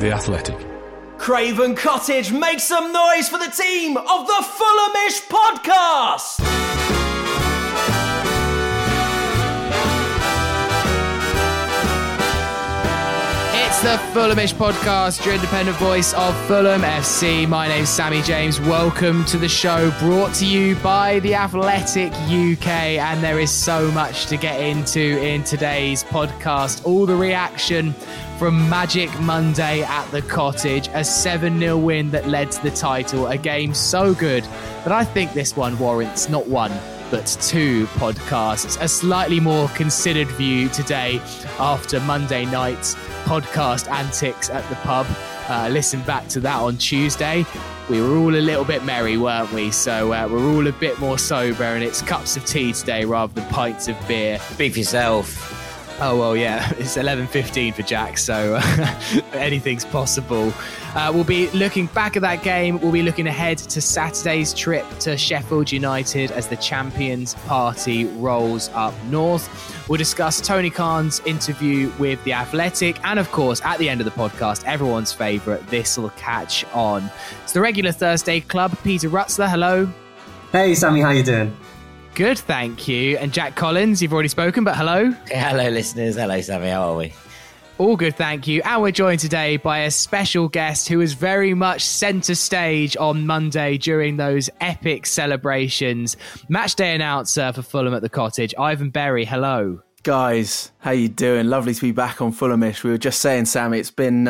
The Athletic. Craven Cottage, make some noise for the team of the Fulhamish podcast! It's the Fulhamish podcast, your independent voice of Fulham FC. My name's Sammy James. Welcome to the show, brought to you by The Athletic UK. And there is so much to get into in today's podcast. All the reaction from Magic Monday at the Cottage, a 7-0 win that led to the title, a game so good that I think this one warrants not one, but two podcasts. A slightly more considered view today after Monday night's podcast antics at the pub. Listen back to that on Tuesday. We were all a little bit merry, weren't we? So we're all a bit more sober, and it's cups of tea today rather than pints of beer. Speak for yourself. Oh, well, yeah, it's 11:15 for Jack, so anything's possible. We'll be looking back at that game. We'll be looking ahead to Saturday's trip to Sheffield United as the Champions Party rolls up north. We'll discuss Tony Khan's interview with The Athletic. And, of course, at the end of the podcast, everyone's favourite, This'll Catch On. It's the regular Thursday Club. Peter Rutzler, hello. Hey, Sammy, how you doing? Good, thank you. And Jack Collins, you've already spoken, but hello. Hello, listeners. Hello, Sammy. How are we? All good, thank you. And we're joined today by a special guest who was very much centre stage on Monday during those epic celebrations. Matchday announcer for Fulham at the Cottage, Ivan Berry, hello. Guys, how you doing? Lovely to be back on Fulhamish. We were just saying, Sammy, it's been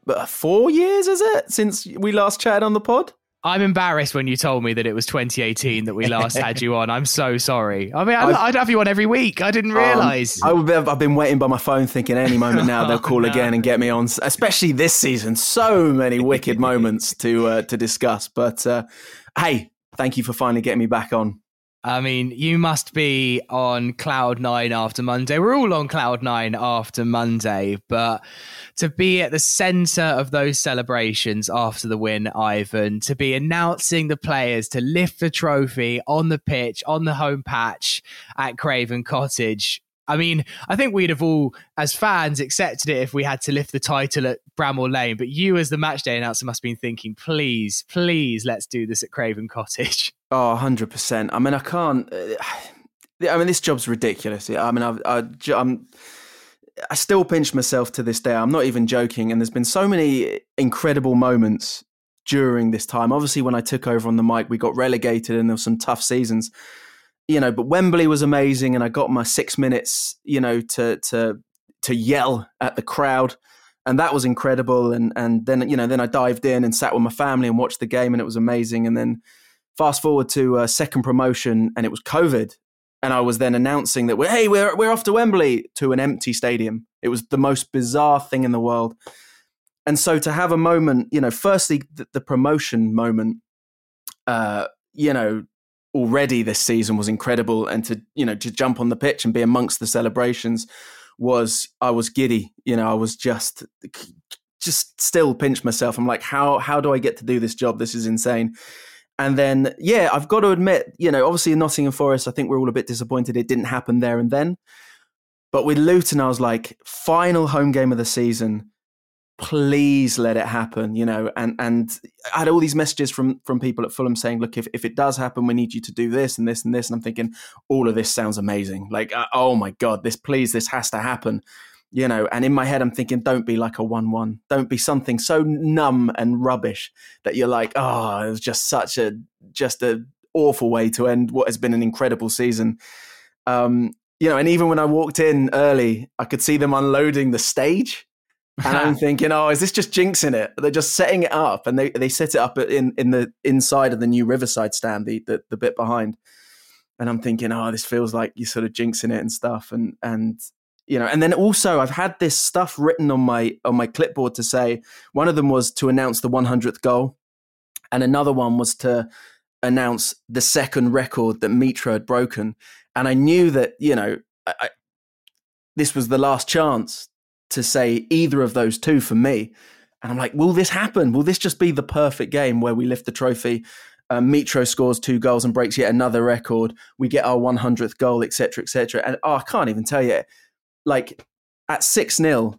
4 years, is it, since we last chatted on the pod? I'm embarrassed when you told me that it was 2018 that we last had you on. I'm so sorry. I mean, I'd have you on every week. I didn't realise. I've been waiting by my phone thinking any moment now they'll call again and get me on, especially this season. So many wicked moments to discuss. But hey, thank you for finally getting me back on. I mean, you must be on cloud nine after Monday. We're all on cloud nine after Monday, but to be at the centre of those celebrations after the win, Ivan, to be announcing the players to lift the trophy on the pitch, on the home patch at Craven Cottage. I mean, I think we'd have all, as fans, accepted it if we had to lift the title at Bramall Lane. But you, as the matchday announcer, must have been thinking, please, let's do this at Craven Cottage. Oh, 100%. I mean, I can't... this job's ridiculous. I mean, I still pinch myself to this day. I'm not even joking. And there's been so many incredible moments during this time. Obviously, when I took over on the mic, we got relegated and there were some tough seasons. But Wembley was amazing, and I got my 6 minutes, to yell at the crowd, and that was incredible. And then I dived in and sat with my family and watched the game, and it was amazing. And then fast forward to second promotion, and it was COVID, and I was then announcing that we're off to Wembley, to an empty stadium. It was the most bizarre thing in the world. And so to have a moment, firstly the promotion moment, already this season was incredible, and to jump on the pitch and be amongst the celebrations I was giddy. I was just still pinch myself. I'm like, how do I get to do this job? This is insane. And then, I've got to admit, obviously in Nottingham Forest, I think we're all a bit disappointed it didn't happen there and then. But with Luton, I was like, final home game of the season, please let it happen, and I had all these messages from people at Fulham saying, look, if it does happen, we need you to do this and this and this. And I'm thinking, all of this sounds amazing. Like, oh my God, this has to happen, and in my head, I'm thinking, don't be like a 1-1. Don't be something so numb and rubbish that you're like, oh, it was just such a awful way to end what has been an incredible season. And even when I walked in early, I could see them unloading the stage. And I'm thinking, oh, is this just jinxing it? They're just setting it up, and they set it up in the inside of the new Riverside stand, the bit behind. And I'm thinking, oh, this feels like you're sort of jinxing it and stuff. And then also I've had this stuff written on my clipboard to say, one of them was to announce the 100th goal, and another one was to announce the second record that Mitro had broken. And I knew that, this was the last chance to say either of those two for me. And I'm like, will this happen? Will this just be the perfect game where we lift the trophy? Mitro scores 2 goals and breaks yet another record. We get our 100th goal, etc., etc. And I can't even tell you, like at 6-0,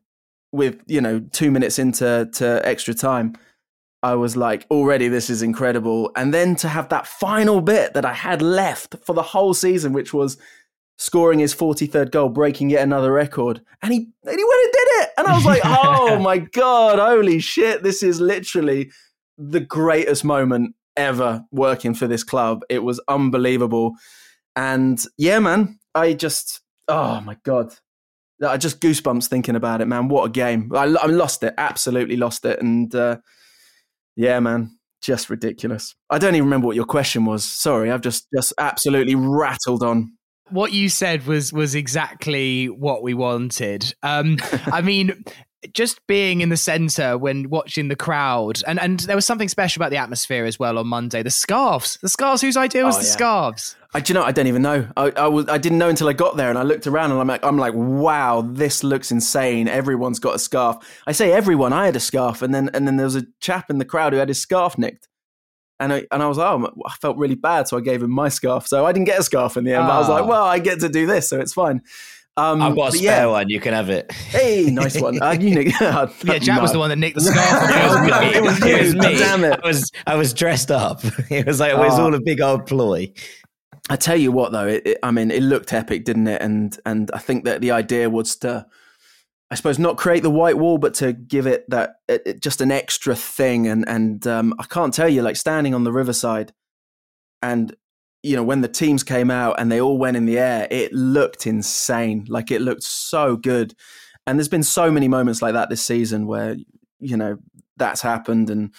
with 2 minutes into extra time, I was like, already this is incredible. And then to have that final bit that I had left for the whole season, which was scoring his 43rd goal, breaking yet another record. And he went and did it. And I was like, oh my God, holy shit. This is literally the greatest moment ever working for this club. It was unbelievable. And yeah, man, oh my God. I just goosebumps thinking about it, man. What a game. I lost it, absolutely lost it. And yeah, man, just ridiculous. I don't even remember what your question was. Sorry, I've just absolutely rattled on. What you said was exactly what we wanted. I mean, just being in the centre when watching the crowd, and there was something special about the atmosphere as well on Monday. The scarves, whose idea was the scarves? I don't even know. I didn't know until I got there, and I looked around, and I'm like, wow, this looks insane. Everyone's got a scarf. I say everyone. I had a scarf, and then there was a chap in the crowd who had his scarf nicked. And I was like, I felt really bad, so I gave him my scarf. So I didn't get a scarf in the end, but I was like, well, I get to do this, so it's fine. I've got a spare one. You can have it. Hey, nice one. Jack was the one that nicked the scarf. It was me. Damn it. I was dressed up. It was like, it was all a big old ploy. I tell you what, though, it looked epic, didn't it? And I think that the idea was to, I suppose, not create the white wall, but to give it that just an extra thing. And I can't tell you, like standing on the riverside, and when the teams came out and they all went in the air, it looked insane. Like it looked so good. And there's been so many moments like that this season where that's happened, and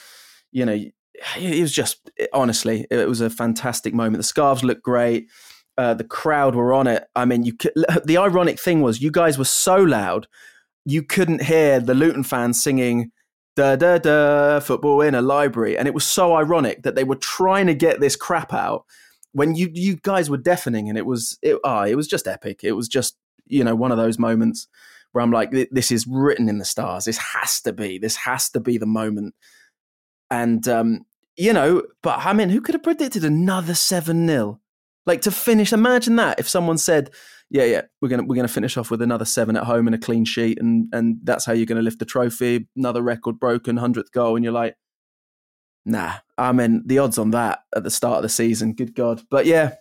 it was just, honestly, it was a fantastic moment. The scarves looked great. The crowd were on it. I mean, the ironic thing was, you guys were so loud, you couldn't hear the Luton fans singing "da da da" football in a library, and it was so ironic that they were trying to get this crap out when you guys were deafening, and it was just epic. It was just one of those moments where I'm like, this is written in the stars. This has to be the moment. And but I mean, who could have predicted another 7-0? Like, to finish, imagine that if someone said, yeah, we're gonna finish off with another 7 at home and a clean sheet, and that's how you're gonna lift the trophy, another record broken, 100th goal, and you're like, nah. I mean, the odds on that at the start of the season, good God. But yeah,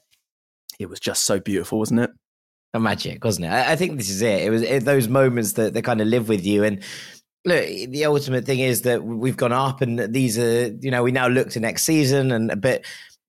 it was just so beautiful, wasn't it? Magic, wasn't it? I think this is it. It was those moments that kind of live with you. And look, the ultimate thing is that we've gone up, and these are, we now look to next season, but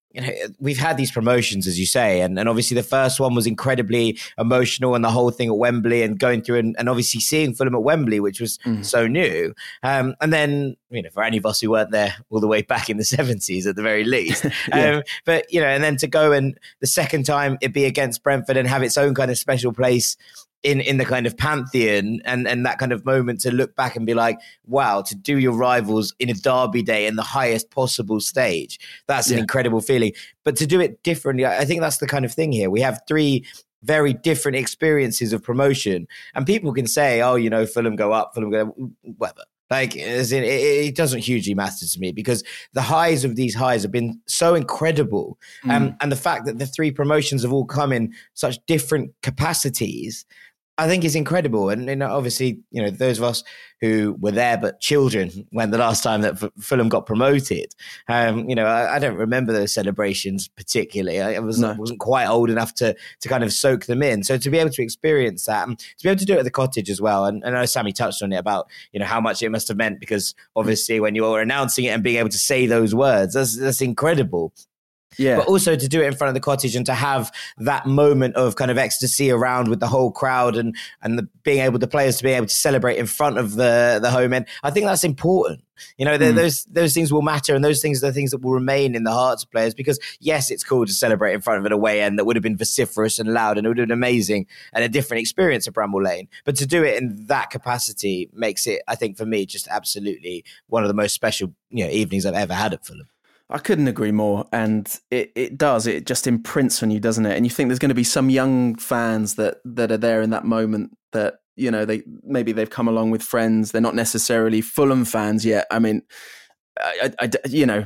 we've had these promotions, as you say, and obviously the first one was incredibly emotional, and the whole thing at Wembley, and going through and obviously seeing Fulham at Wembley, which was so new. And then, for any of us who weren't there all the way back in the 70s at the very least. But, and then to go and the second time it be against Brentford and have its own kind of special place in the kind of pantheon, and that kind of moment to look back and be like, wow, to do your rivals in a derby day in the highest possible stage, that's an incredible feeling. But to do it differently, I think that's the kind of thing here. We have 3 very different experiences of promotion, and people can say, oh, Fulham go up, Fulham go, whatever. Like, as in, it doesn't hugely matter to me, because the highs of these highs have been so incredible. And the fact that the 3 promotions have all come in such different capacities, I think is incredible. And obviously, those of us who were there but children when the last time that Fulham got promoted, I don't remember those celebrations particularly. I wasn't quite old enough to kind of soak them in. So to be able to experience that, and to be able to do it at the Cottage as well. And I know Sammy touched on it about, how much it must have meant, because obviously when you were announcing it and being able to say those words, that's incredible. Yeah. But also to do it in front of the Cottage, and to have that moment of kind of ecstasy around with the whole crowd, and being able, the players to be able to celebrate in front of the home end. I think that's important. Those things will matter, and those things are the things that will remain in the hearts of players, because yes, it's cool to celebrate in front of an away end that would have been vociferous and loud, and it would have been amazing and a different experience at Bramall Lane. But to do it in that capacity makes it, I think, for me, just absolutely one of the most special evenings I've ever had at Fulham. I couldn't agree more. And it just imprints on you, doesn't it? And you think there's going to be some young fans that are there in that moment that, they've come along with friends. They're not necessarily Fulham fans yet. I mean,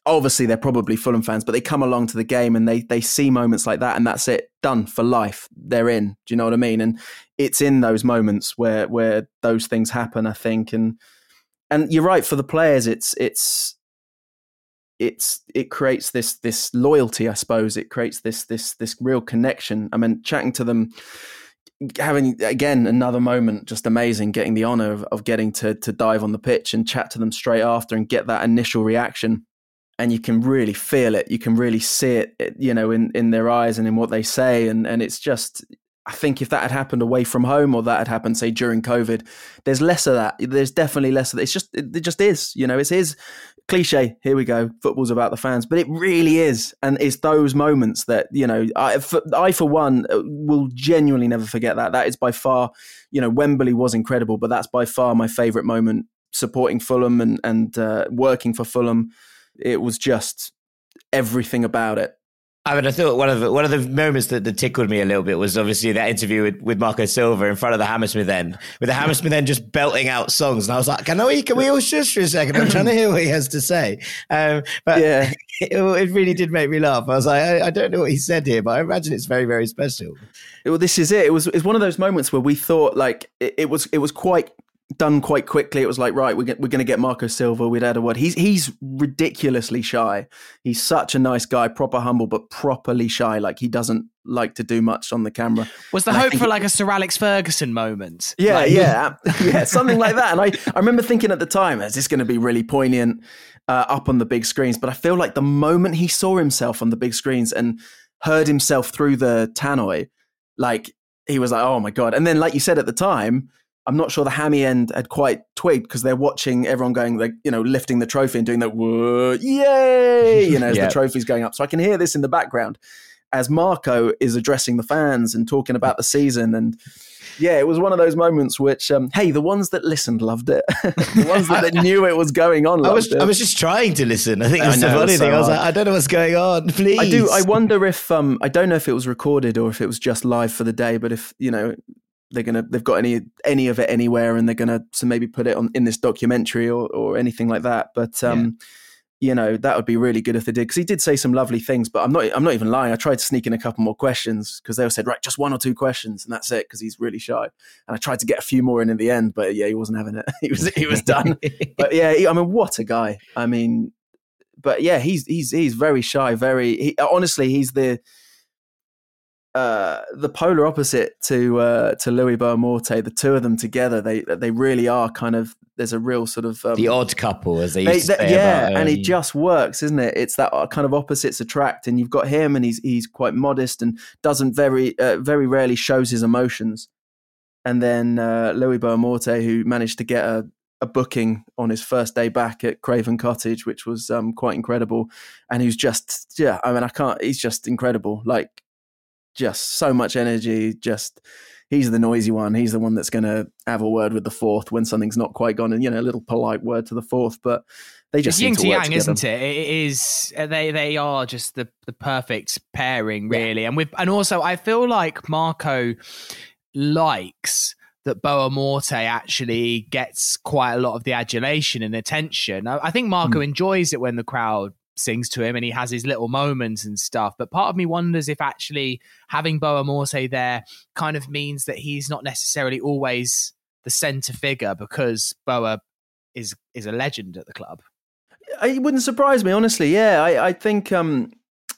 obviously they're probably Fulham fans, but they come along to the game and they see moments like that, and that's it, done for life. They're in. Do you know what I mean? And it's in those moments where those things happen, I think. And you're right, for the players, it creates this loyalty, I suppose. It creates this real connection. I mean, chatting to them, having again another moment, just amazing, getting the honour of getting to dive on the pitch and chat to them straight after and get that initial reaction. And you can really feel it. You can really see it, you know, in their eyes and in what they say. And it's just, I think if that had happened away from home, or that had happened, say, during COVID, there's less of that. There's definitely less of that. It just is, you know, it is cliche. Here we go. Football's about the fans, but it really is. And it's those moments that, you know, I for one, will genuinely never forget that. That is by far, you know, Wembley was incredible, but that's by far my favourite moment supporting Fulham and working for Fulham. It was just everything about it. I mean, I thought one of the moments that tickled me a little bit was obviously that interview with Marco Silva in front of the Hammersmith End, with the Hammersmith End just belting out songs. And I was like, can we all shush for a second? I'm trying to hear what he has to say. But yeah, it really did make me laugh. I was like, I don't know what he said here, but I imagine it's very, very special. Well, this is it. It's one of those moments where we thought like it was quite done quite quickly. It was like, right, we're going to get Marco Silva. We'd had a word. He's ridiculously shy. He's such a nice guy, proper humble, but properly shy. Like, he doesn't like to do much on the camera. Was the hope for like a Sir Alex Ferguson moment? Yeah, yeah, something like that. And I remember thinking at the time, is this going to be really poignant up on the big screens? But I feel like the moment he saw himself on the big screens and heard himself through the tannoy, like, he was like, oh my God. And then, like you said at the time, I'm not sure the hammy end had quite twigged, because they're watching everyone going, like, you know, lifting the trophy and doing that, whoa, yay, you know, as the trophy's going up. So I can hear this in the background as Marco is addressing the fans and talking about the season. And yeah, it was one of those moments which, hey, the ones that listened loved it. The ones that knew it was going on loved it. I was just trying to listen. I think that's the funny thing. I was like, I don't know what's going on, please. I wonder if, I don't know if it was recorded or if it was just live for the day, but if, you know, they've got any of it anywhere, and they're gonna maybe put it on in this documentary or anything like that. But you know, that would be really good if they did, because he did say some lovely things. But I'm not even lying. I tried to sneak in a couple more questions, because they all said, right, just 1 or 2 questions and that's it, because he's really shy. And I tried to get a few more in the end, but yeah, he wasn't having it. he was done. But yeah, I mean, what a guy. I mean, but yeah, he's very shy. Honestly, he's the polar opposite to Louis Boa-Morte. The two of them together, they really are kind of, there's a real sort of the odd couple, as they used to say. Yeah, and it just works, isn't it? It's that kind of opposites attract, and you've got him, and he's quite modest and doesn't very rarely shows his emotions. And then Louis Boa-Morte, who managed to get a booking on his first day back at Craven Cottage, which was quite incredible, and who's just he's just incredible, like, just so much energy. Just, he's the noisy one. He's the one that's going to have a word with the fourth when something's not quite gone, and, you know, a little polite word to the fourth. But they just it's yin to yang, together. Isn't it? It is. They are just the perfect pairing, really. Yeah. And also, I feel like Marco likes that Boa-Morte actually gets quite a lot of the adulation and attention. I think Marco enjoys it when the crowd sings to him and he has his little moments and stuff. But part of me wonders if actually having Boa-Morte there kind of means that he's not necessarily always the centre figure, because Boa is a legend at the club. It wouldn't surprise me, honestly. Yeah, I think, that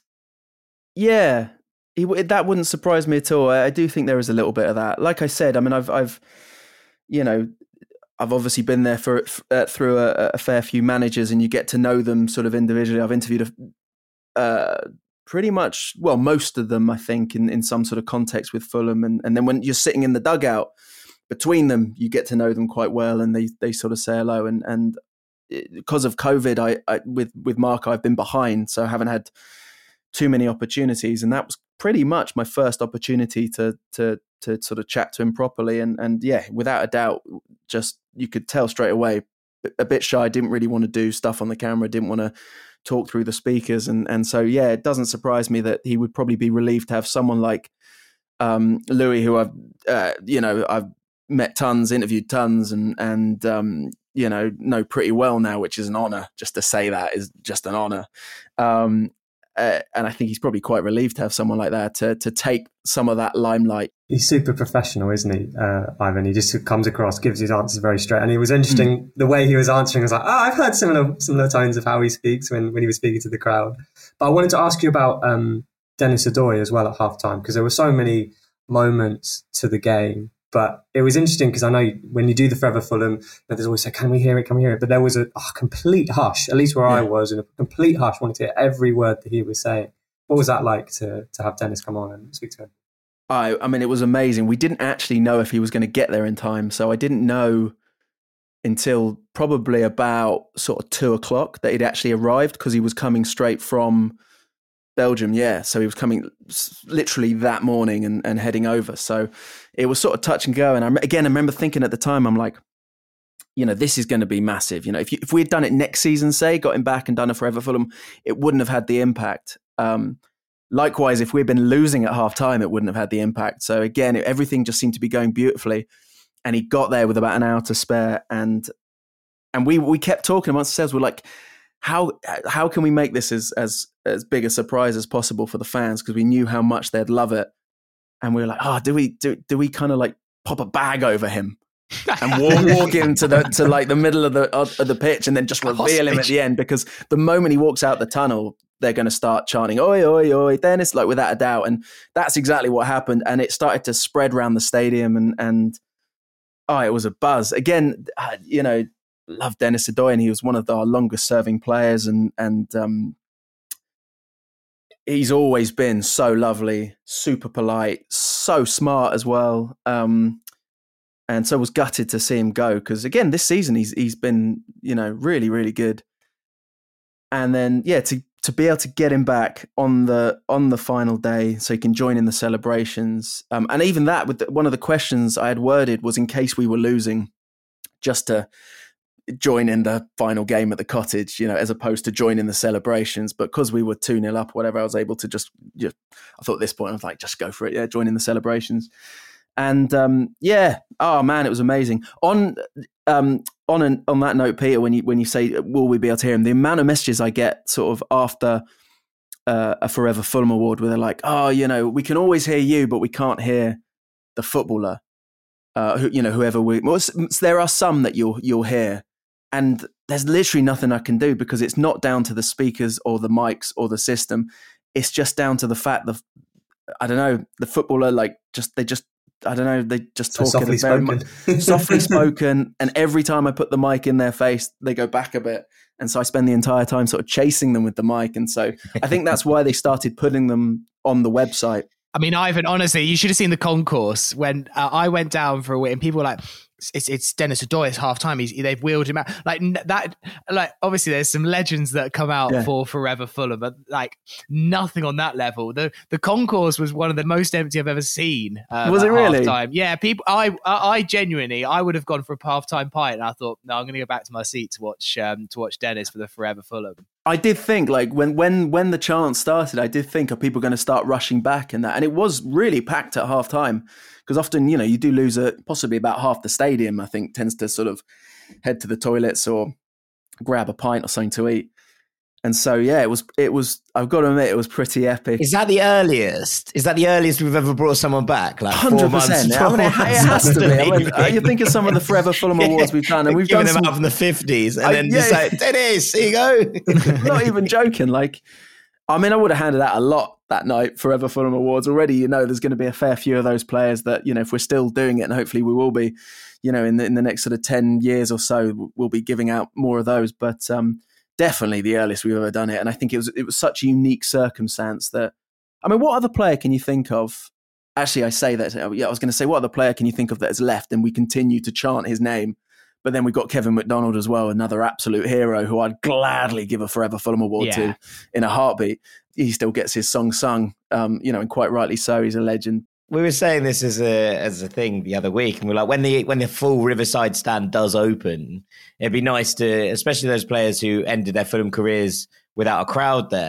wouldn't surprise me at all. I do think there is a little bit of that. Like I said, I mean, I've obviously been there through a fair few managers, and you get to know them sort of individually. I've interviewed pretty much, well, most of them, I think, in some sort of context with Fulham. And then when you're sitting in the dugout between them, you get to know them quite well, and they sort of say hello. And because of COVID, I with Marco, I've been behind, so I haven't had too many opportunities. And that was pretty much my first opportunity to sort of chat to him properly. And yeah, without a doubt, just, you could tell straight away, a bit shy, didn't really want to do stuff on the camera, didn't want to talk through the speakers. And so, yeah, it doesn't surprise me that he would probably be relieved to have someone like Louis, who I've met tons, interviewed tons, and know pretty well now, which is an honour. Just to say that is just an honour. And I think he's probably quite relieved to have someone like that to take some of that limelight. He's super professional, isn't he, Ivan? He just comes across, gives his answers very straight. And it was interesting, the way he was answering. I was like, I've heard similar tones of how he speaks when he was speaking to the crowd. But I wanted to ask you about Denis Odoi as well at halftime, because there were so many moments to the game. But it was interesting because I know when you do the Forever Fulham, there's always say, can we hear it? Can we hear it? But there was a complete hush, at least where I was, and a complete hush. Wanted to hear every word that he was saying. What was that like to have Denis come on and speak to him? I mean, it was amazing. We didn't actually know if he was going to get there in time. So I didn't know until probably about sort of 2:00 that he'd actually arrived, because he was coming straight from Belgium. Yeah. So he was coming literally that morning and heading over. So it was sort of touch and go. And I remember thinking at the time, I'm like, this is going to be massive. If we had done it next season, say, got him back and done a Forever Fulham, it wouldn't have had the impact. Likewise, if we'd been losing at half time, it wouldn't have had the impact. So again, everything just seemed to be going beautifully. And he got there with about an hour to spare. And we kept talking amongst ourselves. We're like, how can we make this as big a surprise as possible for the fans? Because we knew how much they'd love it. And we were like, do we kind of like pop a bag over him and walk him to like the middle of the pitch and then just reveal him at the end? Because the moment he walks out the tunnel, they're going to start chanting, "Oi, oi, oi!" Dennis, like without a doubt. And that's exactly what happened. And it started to spread around the stadium, and it was a buzz. Again, love Denis Odoi, and he was one of our longest serving players, and he's always been so lovely, super polite, so smart as well. And so was gutted to see him go, because again, this season he's been, really, really good. And then, to be able to get him back on the final day so he can join in the celebrations. And even that, one of the questions I had worded was in case we were losing, just to join in the final game at the Cottage, as opposed to join in the celebrations. But because we were 2-0 up, whatever, I was able to I thought at this point, I was like, just go for it. Yeah, join in the celebrations. And oh man, it was amazing. On that note, Peter, when you say, will we be able to hear him? The amount of messages I get sort of after a Forever Fulham award, where they're like, we can always hear you, but we can't hear the footballer. Whoever there are some that you'll hear, and there's literally nothing I can do, because it's not down to the speakers or the mics or the system. It's just down to the fact that the footballer, they just talk softly spoken. Softly spoken, and every time I put the mic in their face, they go back a bit, and so I spend the entire time sort of chasing them with the mic. And so I think that's why they started putting them on the website. I mean, Ivan, honestly, you should have seen the concourse when I went down for a week, and people were like, it's Denis Odoi, it's half time. They've wheeled him out like that. Like, obviously there's some legends that come out for Forever Fulham, but like nothing on that level. The concourse was one of the most empty I've ever seen. Was it really? Halftime. Yeah, people. I genuinely, I would have gone for a halftime pint, and I thought, no, I'm going to go back to my seat to watch Denis for the Forever Fulham. I did think, like, when the chant started, I did think, are people going to start rushing back and that? And it was really packed at half time, because often, you do lose possibly about half the stadium, I think, tends to sort of head to the toilets or grab a pint or something to eat. And so, yeah, it was, I've got to admit, it was pretty epic. Is that the earliest? We've ever brought someone back? Like 100%. 4 months? It has to be. You think of some of the Forever Fulham awards we've done, and we've done them out from the 50s, and then just like, Dennis, here you go. Not even joking. Like, I mean, I would have handed out a lot that night, Forever Fulham awards. Already, there's going to be a fair few of those players that, if we're still doing it, and hopefully we will be, in the next sort of 10 years or so, we'll be giving out more of those. But definitely the earliest we've ever done it. And I think it was such a unique circumstance that, I mean, what other player can you think of? Actually, I say that, I was going to say, what other player can you think of that has left and we continue to chant his name? But then we've got Kevin McDonald as well, another absolute hero who I'd gladly give a Forever Fulham award to in a heartbeat. He still gets his song sung, and quite rightly so. He's a legend. We were saying this as a thing the other week, and we're like, when the full Riverside stand does open, it'd be nice to, especially those players who ended their Fulham careers without a crowd there,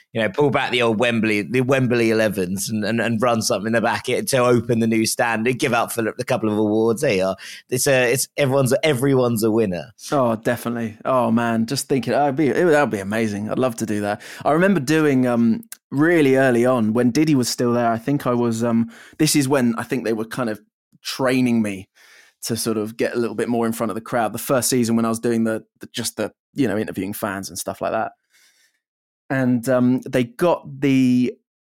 pull back the old Wembley 11s and run something in the back to open the new stand and give out Philip a couple of awards. There you are. It's everyone's a winner. Oh, definitely. Oh man, just thinking that'd be amazing. I'd love to do that. I remember doing really early on when Diddy was still there. I think I was. This is when I think they were kind of training me to sort of get a little bit more in front of the crowd. The first season when I was doing the interviewing fans and stuff like that. And they got the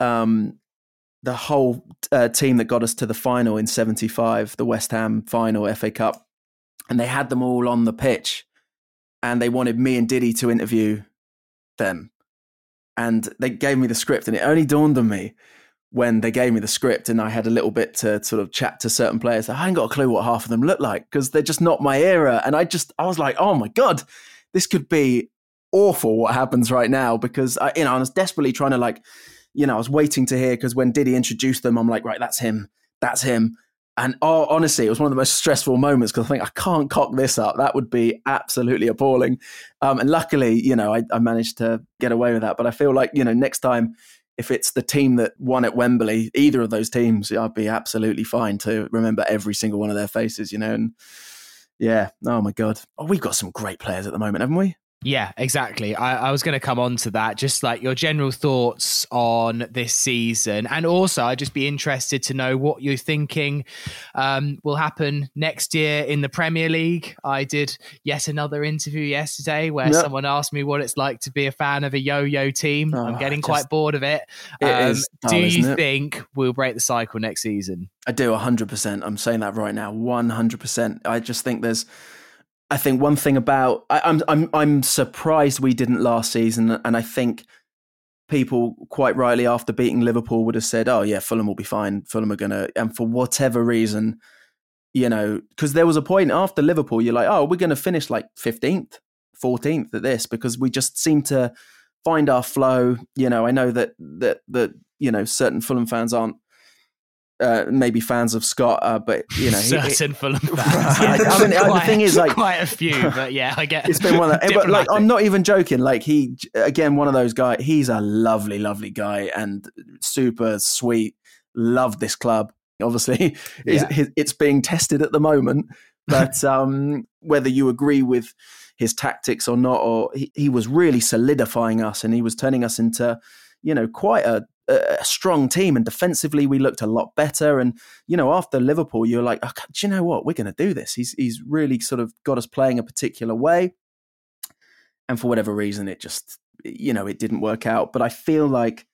whole team that got us to the final in '75, the West Ham final FA Cup, and they had them all on the pitch, and they wanted me and Diddy to interview them, and they gave me the script, and it only dawned on me when they gave me the script, and I had a little bit to sort of chat to certain players that I ain't got a clue what half of them look like because they're just not my era, and I was like, oh my God, this could be awful what happens right now, because I was desperately trying to I was waiting to hear, because when Diddy introduced them, I'm like, right, that's him. And honestly, it was one of the most stressful moments because I think I can't cock this up. That would be absolutely appalling. And luckily, I managed to get away with that. But I feel like, next time, if it's the team that won at Wembley, either of those teams, I'd be absolutely fine to remember every single one of their faces, and yeah, oh my God. Oh, we've got some great players at the moment, haven't we? Yeah, exactly. I was going to come on to that, just like your general thoughts on this season. And also, I'd just be interested to know what you're thinking will happen next year in the Premier League. I did yet another interview yesterday where someone asked me what it's like to be a fan of a yo-yo team. I'm getting quite bored of it. Do you think we'll break the cycle next season? I do, 100%. I'm saying that right now, 100%. I just think I think one thing about I'm surprised we didn't last season, and I think people quite rightly after beating Liverpool would have said, "Oh yeah, Fulham will be fine. Fulham are gonna," and for whatever reason, because there was a point after Liverpool, you're like, "Oh, we're gonna finish like 15th, 14th at this," because we just seem to find our flow. I know that certain Fulham fans aren't. Maybe fans of Scott, but certain Fulham fans. The thing is, quite a few, but yeah, I get it's been one of but I'm not even joking. He again, one of those guys. He's a lovely, lovely guy and super sweet. Loved this club. Obviously, it's being tested at the moment, but whether you agree with his tactics or not, or he was really solidifying us, and he was turning us into quite a strong team, and defensively we looked a lot better. And after Liverpool, you're like, okay, do you know what, we're going to do this. He's really sort of got us playing a particular way, and for whatever reason it just it didn't work out. But I feel like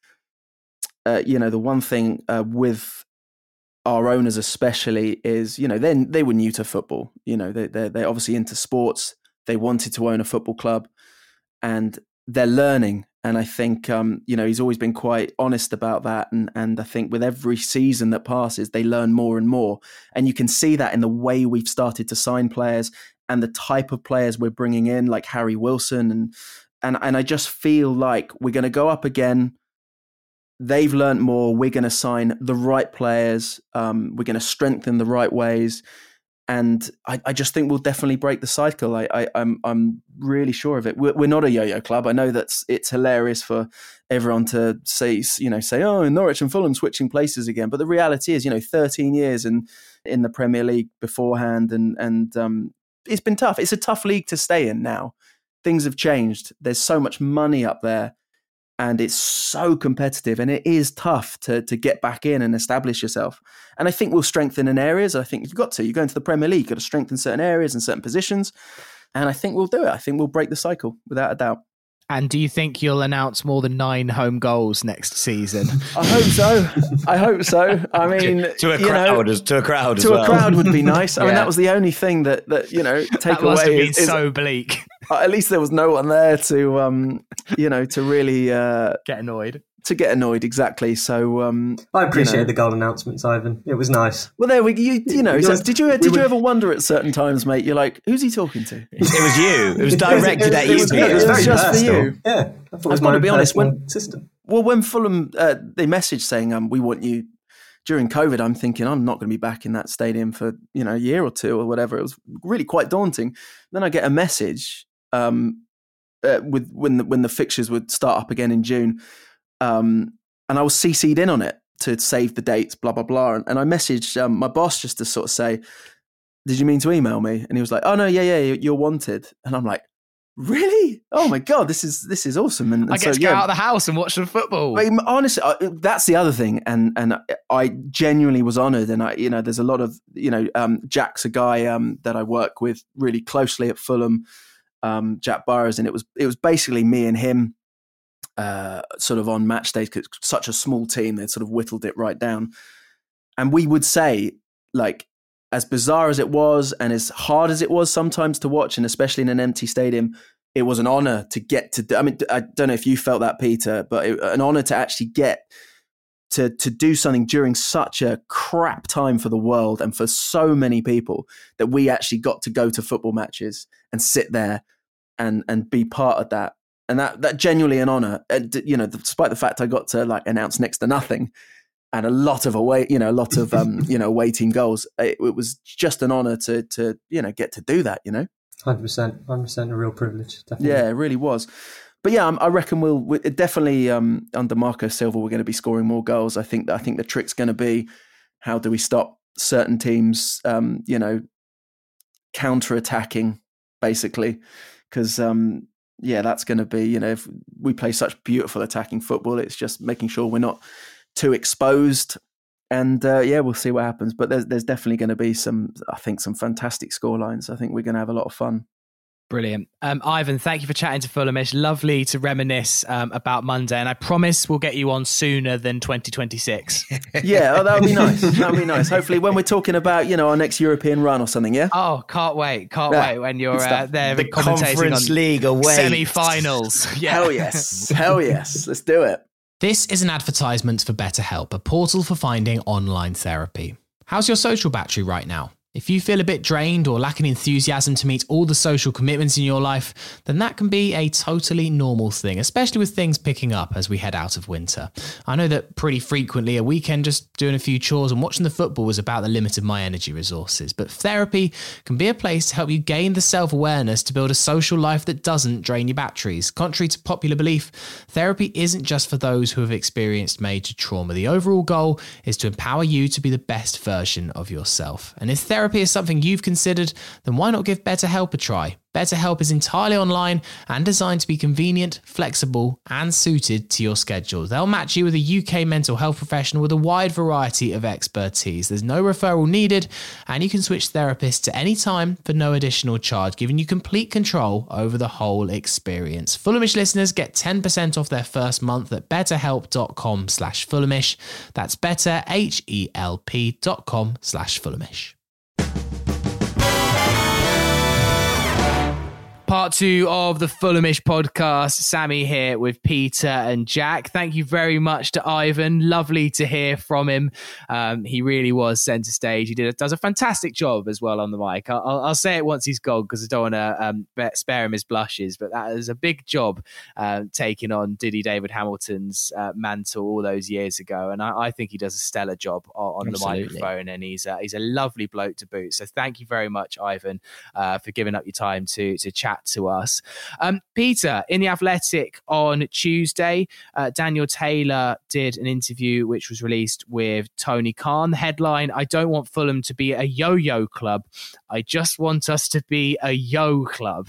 the one thing with our owners especially is then they were new to football. They're obviously into sports. They wanted to own a football club, and they're learning. And I think, he's always been quite honest about that. And I think with every season that passes, they learn more and more. And you can see that in the way we've started to sign players and the type of players we're bringing in, like Harry Wilson. And I just feel like we're going to go up again. They've learned more. We're going to sign the right players. We're going to strengthen the right ways. And I just think we'll definitely break the cycle. I'm really sure of it. We're not a yo-yo club. I know that it's hilarious for everyone to say, oh, Norwich and Fulham switching places again. But the reality is, 13 years in the Premier League beforehand, and it's been tough. It's a tough league to stay in now. Things have changed. There's so much money up there, and it's so competitive, and it is tough to get back in and establish yourself. And I think we'll strengthen in areas. I think you've got to. You go into the Premier League, you've got to strengthen certain areas and certain positions. And I think we'll do it. I think we'll break the cycle without a doubt. And do you think you'll announce more than 9 home goals next season? I hope so. I mean, to a crowd as well. A crowd would be nice. I mean, that was the only thing that take that must away. Have been so bleak. At least there was no one there to to really get annoyed. To get annoyed, exactly. So I appreciate the goal announcements, Ivan. It was nice. Well, there we did you ever wonder at certain times, mate? You're like, who's he talking to? It was you. It was directed at you. It was very just personal. for you. Yeah, I thought it was my own personal system. Well, when Fulham they messaged saying we want you during COVID, I'm thinking I'm not going to be back in that stadium for a year or two or whatever. It was really quite daunting. Then I get a message with when the fixtures would start up again in June. and I was CC'd in on it to save the dates, blah, blah, blah. And I messaged my boss just to sort of say, did you mean to email me? And he was like, oh no, yeah, you're wanted. And I'm like, really? Oh my God, this is awesome. And I get to get out of the house and watch some football. But honestly, that's the other thing. And I genuinely was honored. And there's a lot of, Jack's a guy that I work with really closely at Fulham, Jack Burrows. And it was basically me and him sort of on match days, because it's such a small team, they'd sort of whittled it right down. And we would say, like, as bizarre as it was and as hard as it was sometimes to watch, and especially in an empty stadium, it was an honor to get to, I mean, I don't know if you felt that, Peter, but an honor to actually get to do something during such a crap time for the world and for so many people, that we actually got to go to football matches and sit there and be part of that. And that genuinely an honor, despite the fact I got to like announce next to nothing and a lot of away team goals. It was just an honor to get to do that, 100% a real privilege. Definitely. Yeah, it really was. But yeah, I reckon we'll definitely under Marco Silva, we're going to be scoring more goals. I think the trick's going to be, how do we stop certain teams, counter-attacking, basically, because that's going to be, if we play such beautiful attacking football, it's just making sure we're not too exposed, and we'll see what happens. But there's definitely going to be some fantastic scorelines. I think we're going to have a lot of fun. Brilliant. Ivan, thank you for chatting to Fulhamish. Lovely to reminisce about Monday, and I promise we'll get you on sooner than 2026. Yeah, that would be nice. That would be nice. Hopefully when we're talking about, our next European run or something, yeah? Oh, can't wait when you're there the Conference on League away. Semi-finals. Yeah. Hell yes. Let's do it. This is an advertisement for BetterHelp, a portal for finding online therapy. How's your social battery right now? If you feel a bit drained or lacking enthusiasm to meet all the social commitments in your life, then that can be a totally normal thing, especially with things picking up as we head out of winter. I know that pretty frequently a weekend just doing a few chores and watching the football is about the limit of my energy resources, but therapy can be a place to help you gain the self-awareness to build a social life that doesn't drain your batteries. Contrary to popular belief, therapy isn't just for those who have experienced major trauma. The overall goal is to empower you to be the best version of yourself. And if therapy is something you've considered, then why not give BetterHelp a try? BetterHelp is entirely online and designed to be convenient, flexible, and suited to your schedule. They'll match you with a UK mental health professional with a wide variety of expertise. There's no referral needed, and you can switch therapists at any time for no additional charge, giving you complete control over the whole experience. Fulhamish listeners get 10% off their first month at betterhelp.com/Fulhamish. That's betterhelp.com/Fulhamish. Part 2 of the Fulhamish podcast. Sammy here with Peter and Jack. Thank you very much to Ivan. Lovely to hear from him. He really was centre stage. He does a fantastic job as well on the mic. I'll say it once he's gone because I don't want to spare him his blushes, but that is a big job taking on Diddy David Hamilton's mantle all those years ago. And I think he does a stellar job on Absolutely. The microphone, and he's a lovely bloke to boot. So thank you very much, Ivan, for giving up your time to chat to us. Peter, in The Athletic on Tuesday, Daniel Taylor did an interview which was released with Tony Khan. The headline, I don't want Fulham to be a yo-yo club. I just want us to be a yo club.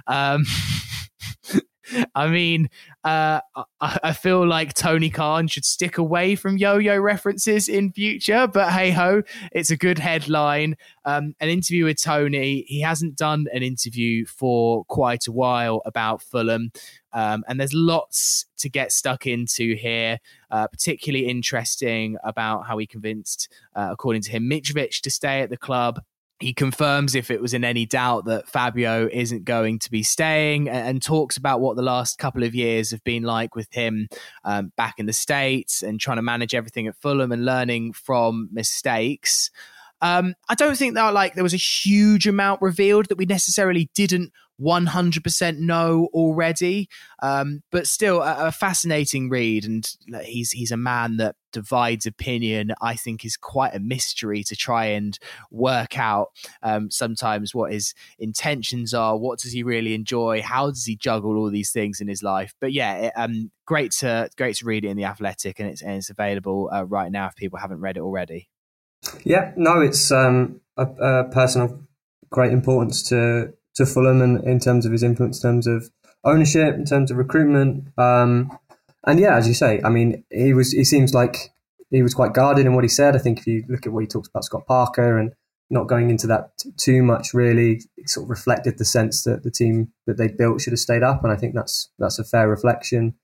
I mean, I feel like Tony Khan should stick away from yo-yo references in future, but hey-ho, it's a good headline. An interview with Tony. He hasn't done an interview for quite a while about Fulham, and there's lots to get stuck into here, particularly interesting about how he convinced, according to him, Mitrovic to stay at the club. He confirms, if it was in any doubt, that Fabio isn't going to be staying, and talks about what the last couple of years have been like with him back in the States and trying to manage everything at Fulham and learning from mistakes. I don't think that there was a huge amount revealed that we necessarily didn't 100% know already, but still a fascinating read. And he's a man that divides opinion. I think is quite a mystery to try and work out sometimes what his intentions are. What does he really enjoy? How does he juggle all these things in his life? But yeah, great to read it in The Athletic, and it's available right now if people haven't read it already. Yeah, no, it's a person of great importance to Fulham, and in terms of his influence, in terms of ownership, in terms of recruitment, and yeah, as you say, I mean, he seems like he was quite guarded in what he said. I think if you look at what he talks about Scott Parker and not going into that too much, really, it sort of reflected the sense that the team that they built should have stayed up, and I think that's a fair reflection.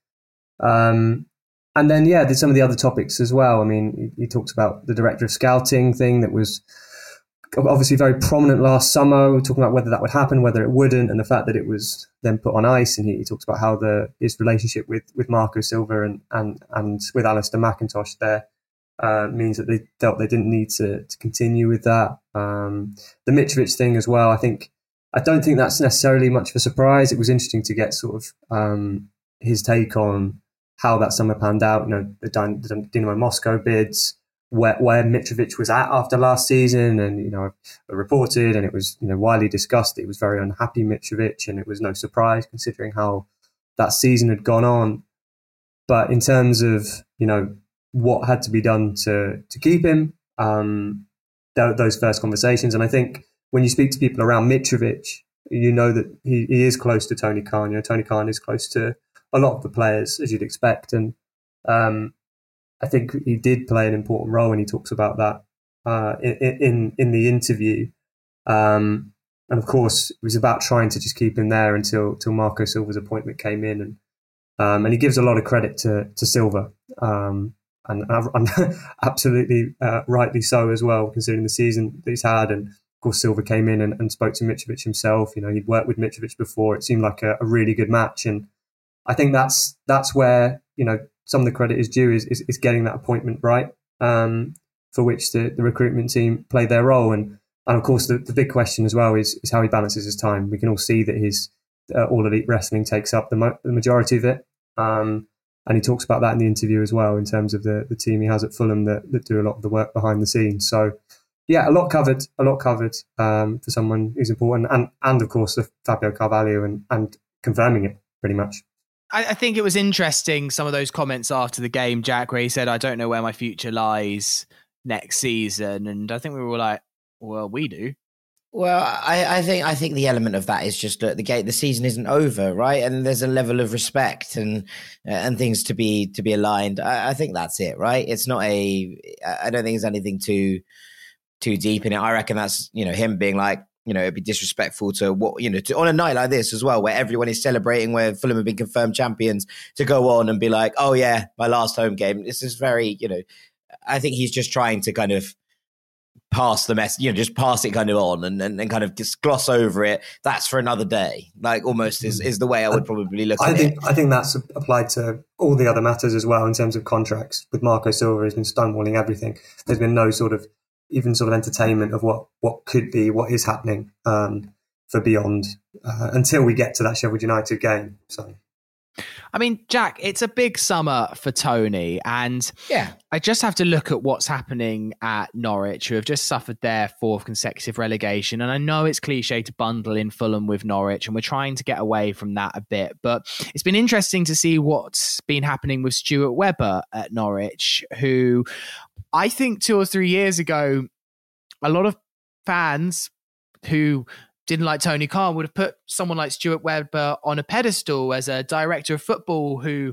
And then, yeah, there's some of the other topics as well. I mean, he talks about the director of scouting thing that was obviously very prominent last summer. We're talking about whether that would happen, whether it wouldn't, and the fact that it was then put on ice. And he talks about how his relationship with Marco Silva and with Alistair McIntosh there means that they felt they didn't need to continue with that. The Mitrovic thing as well, I don't think that's necessarily much of a surprise. It was interesting to get sort of his take on how that summer panned out, the Dynamo Moscow bids, where Mitrovic was at after last season, and reported, and it was widely discussed that he was very unhappy, Mitrovic, and it was no surprise considering how that season had gone on. But in terms of what had to be done to keep him, those first conversations, and I think when you speak to people around Mitrovic, that he is close to Tony Khan. Tony Khan is close to a lot of the players, as you'd expect. And I think he did play an important role, and he talks about that in the interview. And of course, it was about trying to just keep him there until Marco Silva's appointment came in. And he gives a lot of credit to Silva. And absolutely rightly so as well, considering the season that he's had. And of course, Silva came in and spoke to Mitrovic himself. He'd worked with Mitrovic before. It seemed like a really good match. And I think that's where some of the credit is due, is getting that appointment right, for which the recruitment team played their role. And of course, the big question as well is how he balances his time. We can all see that his All Elite Wrestling takes up the majority of it, and he talks about that in the interview as well, in terms of the team he has at Fulham that do a lot of the work behind the scenes. So yeah, a lot covered for someone who's important, and of course the Fabio Carvalho and confirming it pretty much. I think it was interesting, some of those comments after the game, Jack, where he said, I don't know where my future lies next season. And I think we were like, well, we do. Well, I think the element of that is just that the season isn't over, right? And there's a level of respect and things to be aligned. I think that's it, right? It's not I don't think there's anything too deep in it. I reckon that's, him being like, it'd be disrespectful to on a night like this as well, where everyone is celebrating, where Fulham have been confirmed champions, to go on and be like, oh yeah, my last home game. This is very, I think he's just trying to kind of pass the mess, just pass it kind of on and kind of just gloss over it. That's for another day, like almost is the way I would probably look at it. I think that's applied to all the other matters as well in terms of contracts. With Marco Silva, he's been stonewalling everything. There's been no sort of entertainment of what could be, what is happening for beyond until we get to that Sheffield United game. So, I mean, Jack, it's a big summer for Tony, and yeah, I just have to look at what's happening at Norwich, who have just suffered their 4th consecutive relegation. And I know it's cliche to bundle in Fulham with Norwich, and we're trying to get away from that a bit, but it's been interesting to see what's been happening with Stuart Webber at Norwich, who I think 2 or 3 years ago, a lot of fans who didn't like Tony Khan would have put someone like Stuart Webber on a pedestal as a director of football who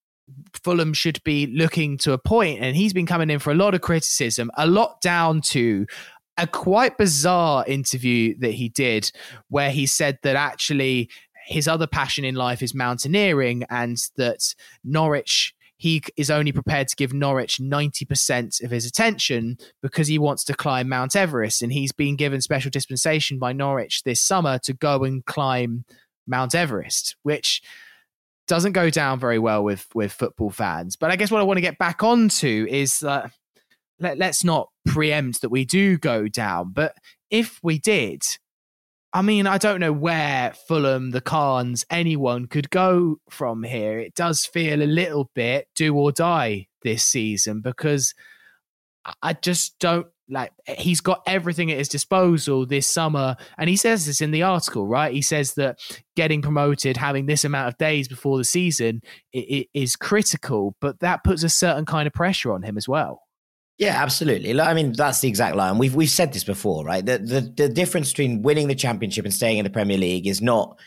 Fulham should be looking to appoint. And he's been coming in for a lot of criticism, a lot down to a quite bizarre interview that he did, where he said that actually his other passion in life is mountaineering, and that Norwich, he is only prepared to give Norwich 90% of his attention because he wants to climb Mount Everest. And he's been given special dispensation by Norwich this summer to go and climb Mount Everest, which doesn't go down very well with football fans. But I guess what I want to get back onto is the let's not preempt that we do go down. But if we did, I mean, I don't know where Fulham, the Khans, anyone could go from here. It does feel a little bit do or die this season, because I just don't like, he's got everything at his disposal this summer. And he says this in the article, right? He says that getting promoted, having this amount of days before the season is critical, but that puts a certain kind of pressure on him as well. Yeah, absolutely. I mean, that's the exact line. We've said this before, right? The difference between winning the Championship and staying in the Premier League is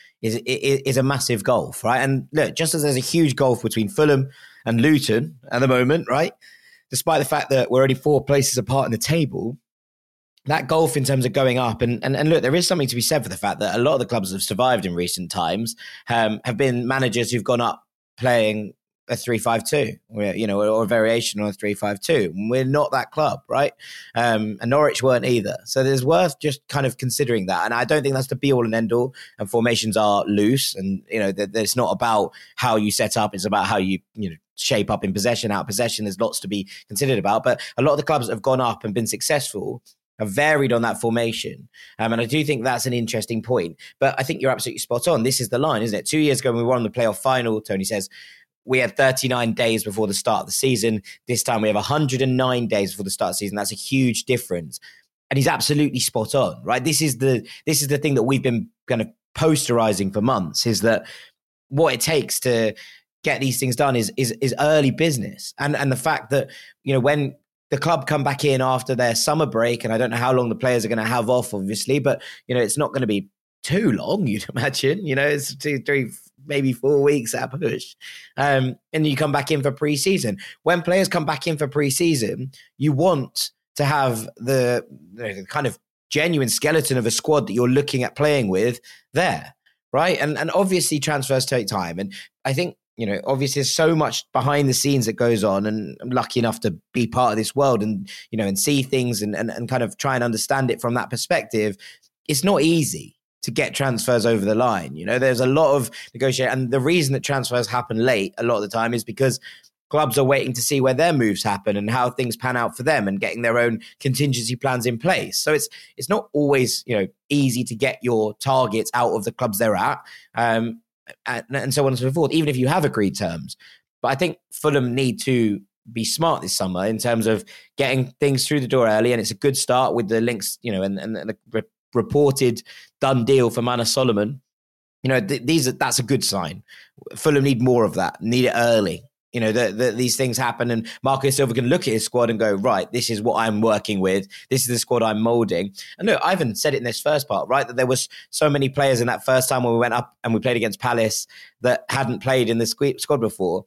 a massive gulf, right? And look, just as there's a huge gulf between Fulham and Luton at the moment, right? Despite the fact that we're only 4 places apart in the table, that gulf in terms of going up, and look, there is something to be said for the fact that a lot of the clubs that have survived in recent times have been managers who've gone up playing a 3-5-2, or a variation on a 3-5-2. We're not that club, right? And Norwich weren't either. So there's worth just kind of considering that. And I don't think that's the be all and end all. And formations are loose, and it's not about how you set up. It's about how you shape up in possession, out of possession. There's lots to be considered about. But a lot of the clubs that have gone up and been successful have varied on that formation. And I do think that's an interesting point. But I think you're absolutely spot on. This is the line, isn't it? 2 years ago, when we won the playoff final, Tony says, we had 39 days before the start of the season. This time we have 109 days before the start of the season. That's a huge difference. And he's absolutely spot on, right? This is the thing that we've been kind of posterizing for months, is that what it takes to get these things done is early business. And the fact that, when the club come back in after their summer break, and I don't know how long the players are going to have off, obviously, but, it's not going to be too long, you'd imagine. It's 2, 3, maybe 4 weeks at a push. And you come back in for pre-season. When players come back in for pre-season, you want to have the kind of genuine skeleton of a squad that you're looking at playing with there, right? And obviously transfers take time. And I think, obviously there's so much behind the scenes that goes on, and I'm lucky enough to be part of this world and, and see things and kind of try and understand it from that perspective. It's not easy to get transfers over the line. There's a lot of negotiation. And the reason that transfers happen late a lot of the time is because clubs are waiting to see where their moves happen and how things pan out for them, and getting their own contingency plans in place. So it's not always, easy to get your targets out of the clubs they're at, and so on and so forth, even if you have agreed terms. But I think Fulham need to be smart this summer in terms of getting things through the door early. And it's a good start with the links, and the reported done deal for Manor Solomon. That's a good sign. Fulham need more of that, need it early. These things happen, and Marco Silva can look at his squad and go, right, this is what I'm working with. This is the squad I'm molding. And look, Ivan said it in this first part, right, that there was so many players in that first time when we went up and we played against Palace that hadn't played in the squad before.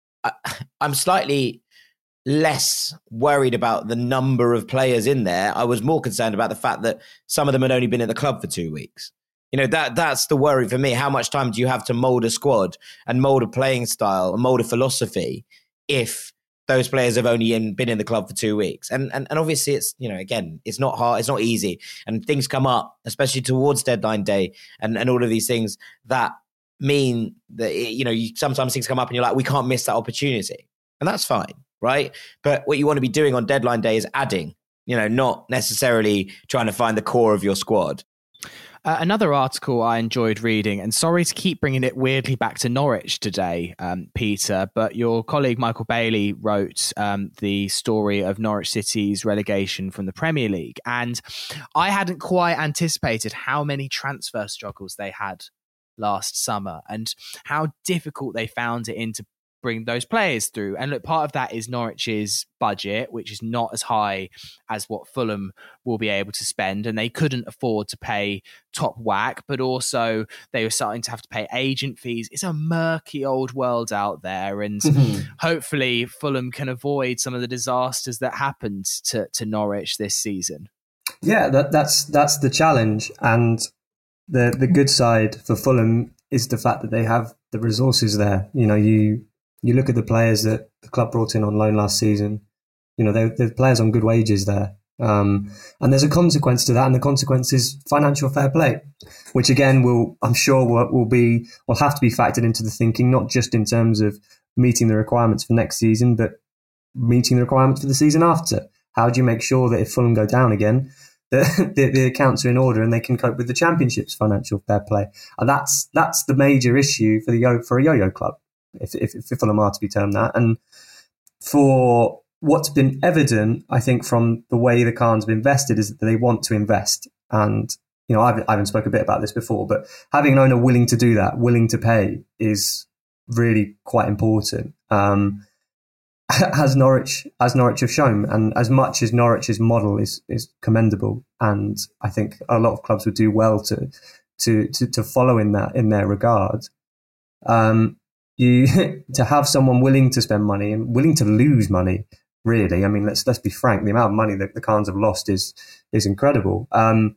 I'm slightly less worried about the number of players in there. I was more concerned about the fact that some of them had only been at the club for 2 weeks. That's the worry for me. How much time do you have to mold a squad and mold a playing style and mold a philosophy if those players have only been in the club for 2 weeks? And obviously it's, again, it's not hard, it's not easy. And things come up, especially towards deadline day and all of these things that mean that, sometimes things come up and you're like, we can't miss that opportunity. And that's fine, right? But what you want to be doing on deadline day is adding, not necessarily trying to find the core of your squad. Another article I enjoyed reading, and sorry to keep bringing it weirdly back to Norwich today, Peter, but your colleague Michael Bailey wrote the story of Norwich City's relegation from the Premier League. And I hadn't quite anticipated how many transfer struggles they had last summer and how difficult they found it to bring those players through. And look, part of that is Norwich's budget, which is not as high as what Fulham will be able to spend, and they couldn't afford to pay top whack, but also they were starting to have to pay agent fees. It's a murky old world out there, and hopefully Fulham can avoid some of the disasters that happened to Norwich this season. Yeah, that's the challenge, and the good side for Fulham is the fact that they have the resources there. You look at the players that the club brought in on loan last season. They're players on good wages there. And there's a consequence to that, and the consequence is financial fair play, which again will have to be factored into the thinking, not just in terms of meeting the requirements for next season, but meeting the requirements for the season after. How do you make sure that if Fulham go down again, the accounts are in order and they can cope with the Championship's financial fair play? And that's the major issue for a yo-yo club, if Fulham are to be termed that. And for what's been evident, I think, from the way the Khans have invested, is that they want to invest. And I haven't spoken a bit about this before, but having an owner willing to do that, willing to pay, is really quite important. As Norwich have shown, and as much as Norwich's model is commendable, and I think a lot of clubs would do well to follow in their regard. To have someone willing to spend money and willing to lose money, really. I mean, let's be frank. The amount of money that the Khans have lost is incredible.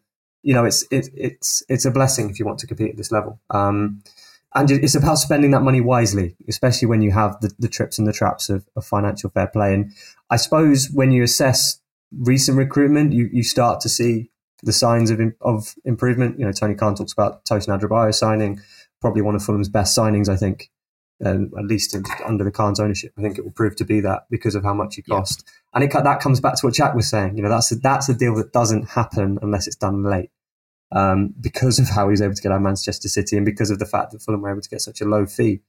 It's a blessing if you want to compete at this level. And it's about spending that money wisely, especially when you have the trips and the traps of financial fair play. And I suppose when you assess recent recruitment, you start to see the signs of improvement. Tony Khan talks about Tosin Adarabioyo signing, probably one of Fulham's best signings, I think, at least under the Khan's ownership. I think it will prove to be that because of how much he cost. Yeah. And that comes back to what Jack was saying. That's a deal that doesn't happen unless it's done late. Because of how he was able to get out of Manchester City and because of the fact that Fulham were able to get such a low fee.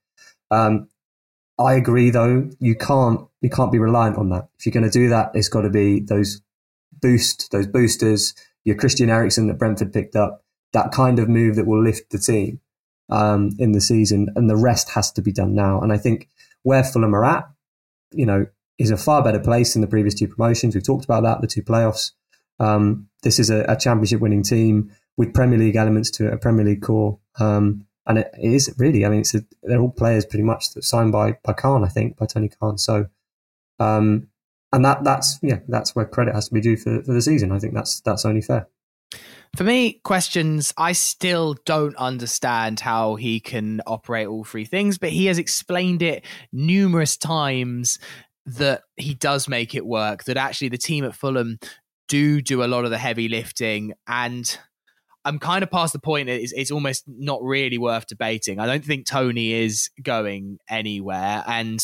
I agree, though, you can't be reliant on that. If you're going to do that, it's got to be those boosters, your Christian Eriksen that Brentford picked up, that kind of move that will lift the team in the season, and the rest has to be done now. And I think where Fulham are at, is a far better place than the previous two promotions. We've talked about that, the two playoffs. This is a championship winning team with Premier League elements to it, a Premier League core. And it is really, they're all players pretty much that signed by Khan, I think, by Tony Khan. So, and that's where credit has to be due for the season. I think that's only fair. For me, questions, I still don't understand how he can operate all three things, but he has explained it numerous times that he does make it work, that actually the team at Fulham do a lot of the heavy lifting. And I'm kind of past the point. It's almost not really worth debating. I don't think Tony is going anywhere. And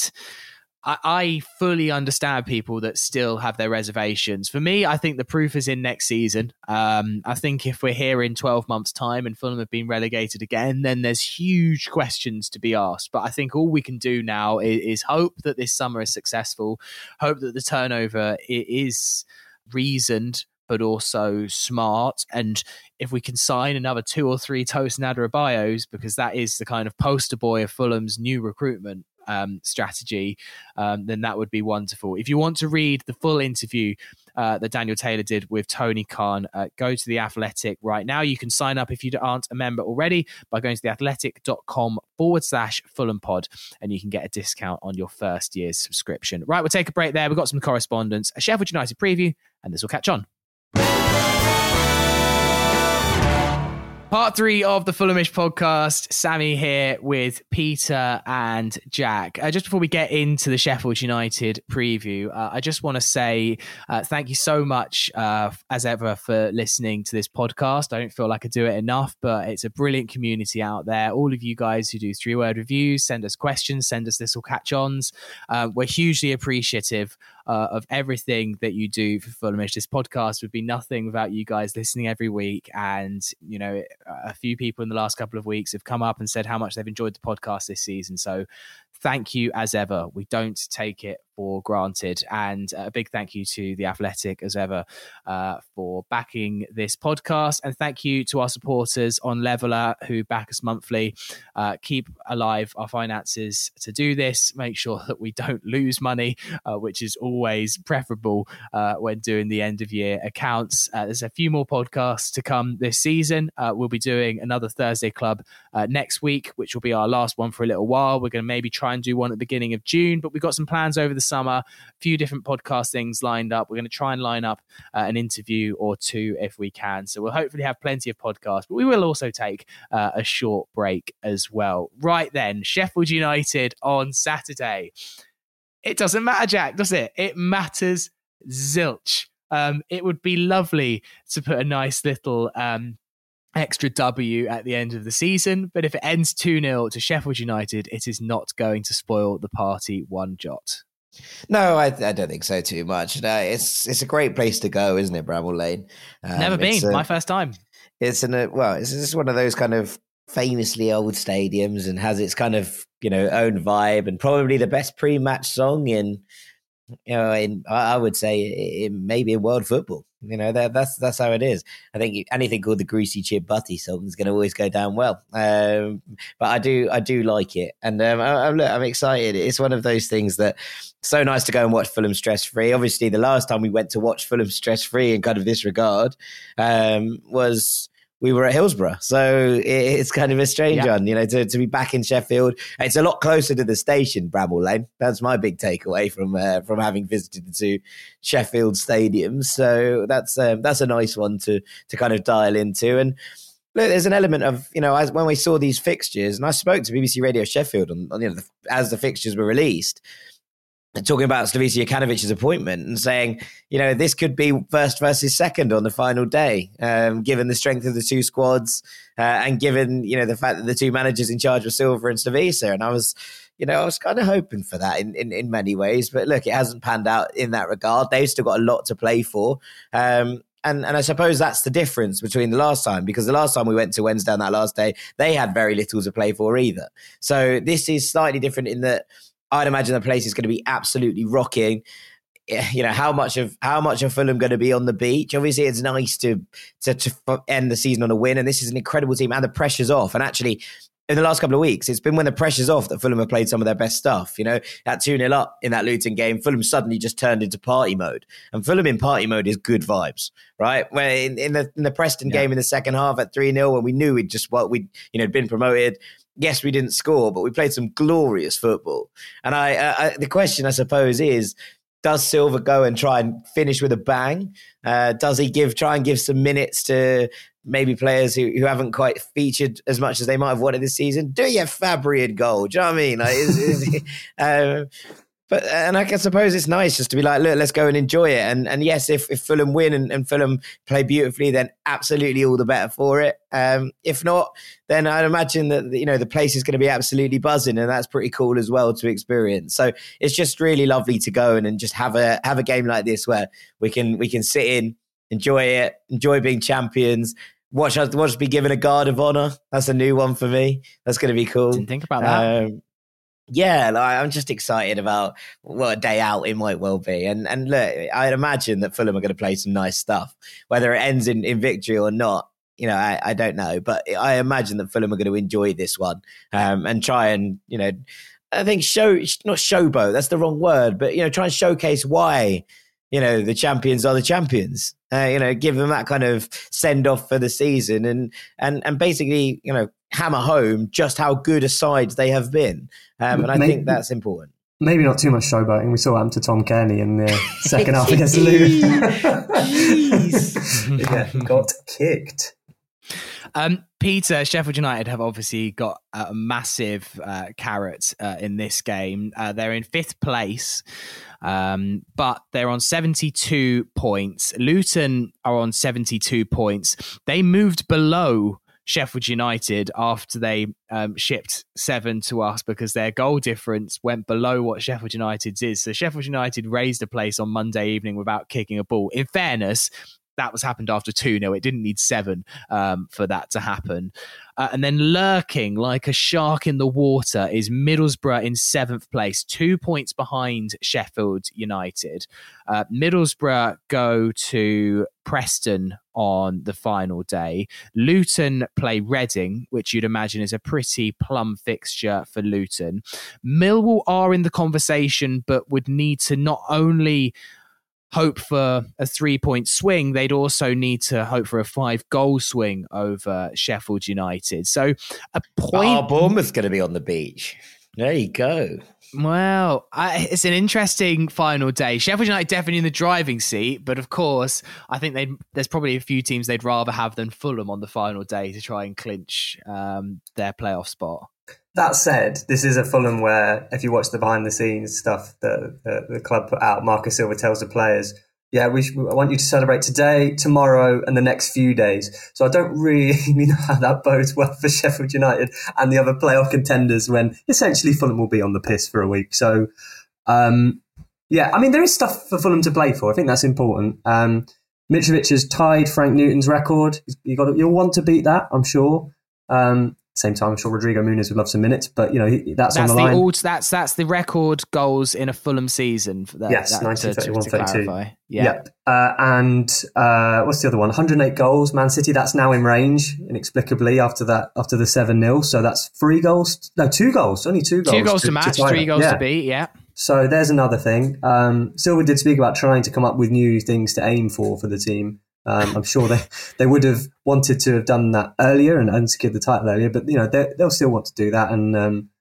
I fully understand people that still have their reservations. For me, I think the proof is in next season. I think if we're here in 12 months' time and Fulham have been relegated again, then there's huge questions to be asked. But I think all we can do now is hope that this summer is successful, hope that the turnover is reasoned, but also smart. And if we can sign another 2 or 3 Tosin Adarabios, because that is the kind of poster boy of Fulham's new recruitment strategy, then that would be wonderful. If you want to read the full interview that Daniel Taylor did with Tony Khan, go to The Athletic right now. You can sign up if you aren't a member already by going to theathletic.com/Fulham pod, and you can get a discount on your first year's subscription. Right, we'll take a break there. We've got some correspondence, a Sheffield United preview, and this will catch on. Part 3 of the Fulhamish podcast. Sammy here with Peter and Jack. Just before we get into the Sheffield United preview, I just want to say thank you so much, as ever, for listening to this podcast. I don't feel like I do it enough, but it's a brilliant community out there. All of you guys who do 3-word reviews, send us questions, send us This'll Catch Ons. We're hugely appreciative of everything that you do for Fulhamish. This podcast would be nothing without you guys listening every week. And, a few people in the last couple of weeks have come up and said how much they've enjoyed the podcast this season. So thank you as ever. We don't take it for granted. And a big thank you to The Athletic as ever for backing this podcast. And thank you to our supporters on Leveler who back us monthly. Keep alive our finances to do this. Make sure that we don't lose money, which is always preferable when doing the end of year accounts. There's a few more podcasts to come this season. We'll be doing another Thursday Club next week, which will be our last one for a little while. We're going to maybe try and do one at the beginning of June, but we've got some plans over the summer, a few different podcast things lined up. We're going to try and line up an interview or 2 if we can. So we'll hopefully have plenty of podcasts, but we will also take a short break as well. Right then, Sheffield United on Saturday. It doesn't matter, Jack, does it? It matters zilch. It would be lovely to put a nice little extra W at the end of the season, but if it ends 2-0 to Sheffield United, it is not going to spoil the party one jot. No, I don't think so too much. No, it's a great place to go, isn't it, Bramall Lane? Never been. My first time. It's it's just one of those kind of famously old stadiums and has its kind of own vibe, and probably the best pre-match song in I would say maybe in world football. That's how it is. I think anything called the Greasy Chip Butty song is going to always go down well. But I do like it, and I'm excited. It's one of those things that so nice to go and watch Fulham stress free. Obviously, the last time we went to watch Fulham stress free in kind of this regard was. We were at Hillsborough, so it's kind of a strange one, to be back in Sheffield. It's a lot closer to the station, Bramall Lane. That's my big takeaway from having visited the two Sheffield stadiums. So that's a nice one to kind of dial into. And look, there's an element of when we saw these fixtures, and I spoke to BBC Radio Sheffield on as the fixtures were released. Talking about Slavisa Jokanović's appointment and saying, this could be first versus second on the final day, given the strength of the two squads and given, the fact that the two managers in charge were Silva and Slavisa. And I was kind of hoping for that in many ways. But look, it hasn't panned out in that regard. They've still got a lot to play for. And I suppose that's the difference between the last time, because the last time we went to Wednesday on that last day, they had very little to play for either. So this is slightly different in that I'd imagine the place is going to be absolutely rocking. How much of Fulham going to be on the beach? Obviously, it's nice to end the season on a win, and this is an incredible team, and the pressure's off. And actually, in the last couple of weeks, it's been when the pressure's off that Fulham have played some of their best stuff. That 2-0 up in that Luton game, Fulham suddenly just turned into party mode. And Fulham in party mode is good vibes, right? Where in the Preston game in the second half at 3-0, when we knew we'd been promoted. Yes, we didn't score, but we played some glorious football. And the question, I suppose, is, does Silva go and try and finish with a bang? Does he try and give some minutes to maybe players who haven't quite featured as much as they might have wanted this season? Do you have Fabry in goal? Do you know what I mean? And I suppose it's nice just to be like, look, let's go and enjoy it. And yes, if Fulham win and Fulham play beautifully, then absolutely all the better for it. If not, then I'd imagine that the place is going to be absolutely buzzing, and that's pretty cool as well to experience. So it's just really lovely to go and just have a game like this where we can sit in, enjoy it, enjoy being champions. Watch us be given a guard of honor. That's a new one for me. That's going to be cool. Didn't think about that. Yeah, I'm just excited about what a day out it might well be. And look, I'd imagine that Fulham are going to play some nice stuff. Whether it ends in victory or not, I don't know. But I imagine that Fulham are going to enjoy this one and try and, I think not showboat, that's the wrong word, but, try and showcase why, the champions are the champions. Give them that kind of send off for the season and basically, hammer home just how good a side they have been. And I think that's important. Maybe not too much showboating. We saw what happened to Tom Kearney in the second half against Luton. Yeah, got kicked. Peter, Sheffield United have obviously got a massive carrot in this game. They're in 5th place, but they're on 72 points. Luton are on 72 points. They moved below Sheffield United after they shipped 7 to us because their goal difference went below what Sheffield United's is. So Sheffield United raised a place on Monday evening without kicking a ball. In fairness, that was happened after 2-0. It didn't need 7 for that to happen. And then lurking like a shark in the water is Middlesbrough in 7th place, 2 points behind Sheffield United. Middlesbrough go to Preston on the final day. Luton play Reading, which you'd imagine is a pretty plum fixture for Luton. Millwall are in the conversation, but would need to not only hope for a 3-point swing, they'd also need to hope for a 5-goal swing over Sheffield United. So a point... Bournemouth's going to be on the beach. There you go. Well, it's an interesting final day. Sheffield United definitely in the driving seat, but of course, I think there's probably a few teams they'd rather have than Fulham on the final day to try and clinch their playoff spot. That said, this is a Fulham where, if you watch the behind-the-scenes stuff that the club put out, Marcus Silva tells the players, I want you to celebrate today, tomorrow, and the next few days. So I don't really know how that bodes well for Sheffield United and the other playoff contenders when essentially Fulham will be on the piss for a week. So Yeah, I mean, there is stuff for Fulham to play for. I think that's important. Mitrovic has tied Frank Newton's record. You'll want to beat that, I'm sure. Same time, I'm sure Rodrigo Muniz would love some minutes, but that's on the line. That's the record goals in a Fulham season. Yes, 1931, 32. Clarify. Yeah. Yep. And what's the other one? 108 goals. Man City. That's now in range inexplicably after the 7-0. So that's 3 goals. No, 2 goals. Only 2 goals. 2 goals to match. 3 goals to beat. Yeah. So there's another thing. Silva did speak about trying to come up with new things to aim for the team. I'm sure they would have wanted to have done that earlier and secured the title earlier, but they'll still want to do that. And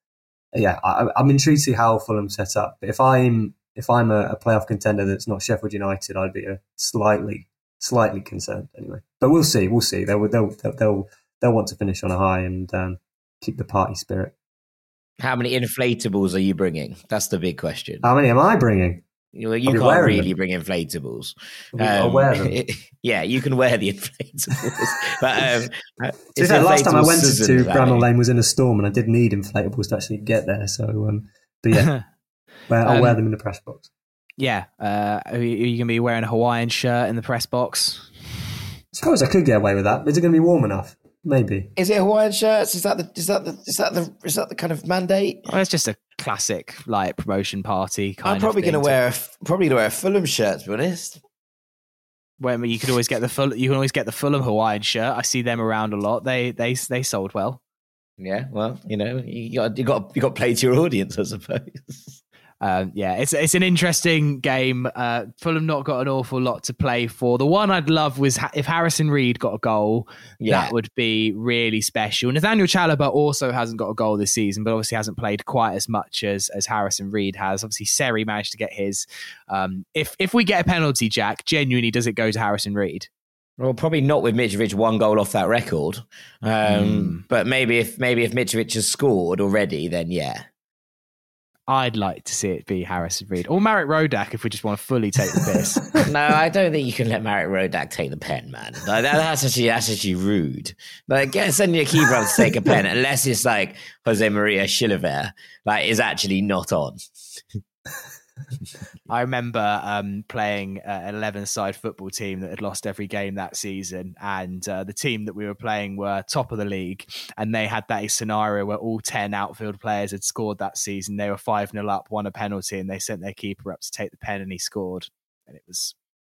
I'm intrigued to see how Fulham set up. But if I'm a playoff contender that's not Sheffield United, I'd be slightly concerned anyway. But we'll see. They'll want to finish on a high and keep the party spirit. How many inflatables are you bringing? That's the big question. How many am I bringing? You can't really bring inflatables. I'll wear them. Yeah, you can wear the inflatables. But last time I went to Bramall Lane was in a storm, and I did need inflatables to actually get there. So, but yeah, I'll wear them in the press box. Yeah, are you going to be wearing a Hawaiian shirt in the press box? I suppose I could get away with that. Is it going to be warm enough? Maybe. Is it Hawaiian shirts? Is that the kind of mandate? Well, it's just a classic promotion party. I'm probably going to wear a Fulham shirt, to be honest. Well, you can always get the Fulham Hawaiian shirt. I see them around a lot. They sold well. Yeah, well, you got to play to your audience, I suppose. It's an interesting game. Fulham not got an awful lot to play for. The one I'd love was if Harrison Reed got a goal. That would be really special. Nathaniel Chalobah also hasn't got a goal this season, but obviously hasn't played quite as much as Harrison Reed has. Obviously, Seri managed to get his. If we get a penalty, Jack, genuinely, does it go to Harrison Reed? Well, probably not with Mitrovic 1 goal off that record. But maybe if Mitrovic has scored already, then yeah. I'd like to see it be Harrison Reed or Marek Rodak if we just want to fully take the piss. No, I don't think you can let Marek Rodak take the pen, man. Like, that's actually rude. Like, sending your keeper up to take a pen, unless it's like Jose Maria Chilavert, is actually not on. I remember playing an 11-side football team that had lost every game that season, and the team that we were playing were top of the league, and they had that scenario where all 10 outfield players had scored that season. They were 5-0 up, won a penalty, and they sent their keeper up to take the pen, and he scored. And it was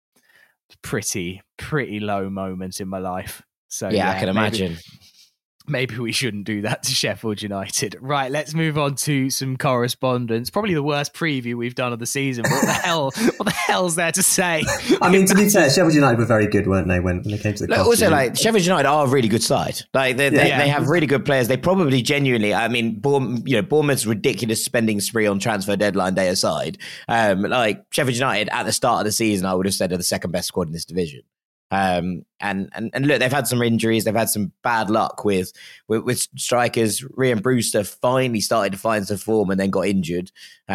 pretty low moment in my life. So yeah, I can imagine. Maybe we shouldn't do that to Sheffield United. Right, let's move on to some correspondence. Probably the worst preview we've done of the season. What the hell's there to say? I mean, to be fair, Sheffield United were very good, weren't they, when they came to the cup? Also, Sheffield United are a really good side. They have really good players. They probably genuinely, I mean, Bournemouth's ridiculous spending spree on transfer deadline day aside, Sheffield United at the start of the season, I would have said are the second best squad in this division. And look, they've had some injuries, they've had some bad luck with strikers. Ryan Brewster finally started to find some form and then got injured.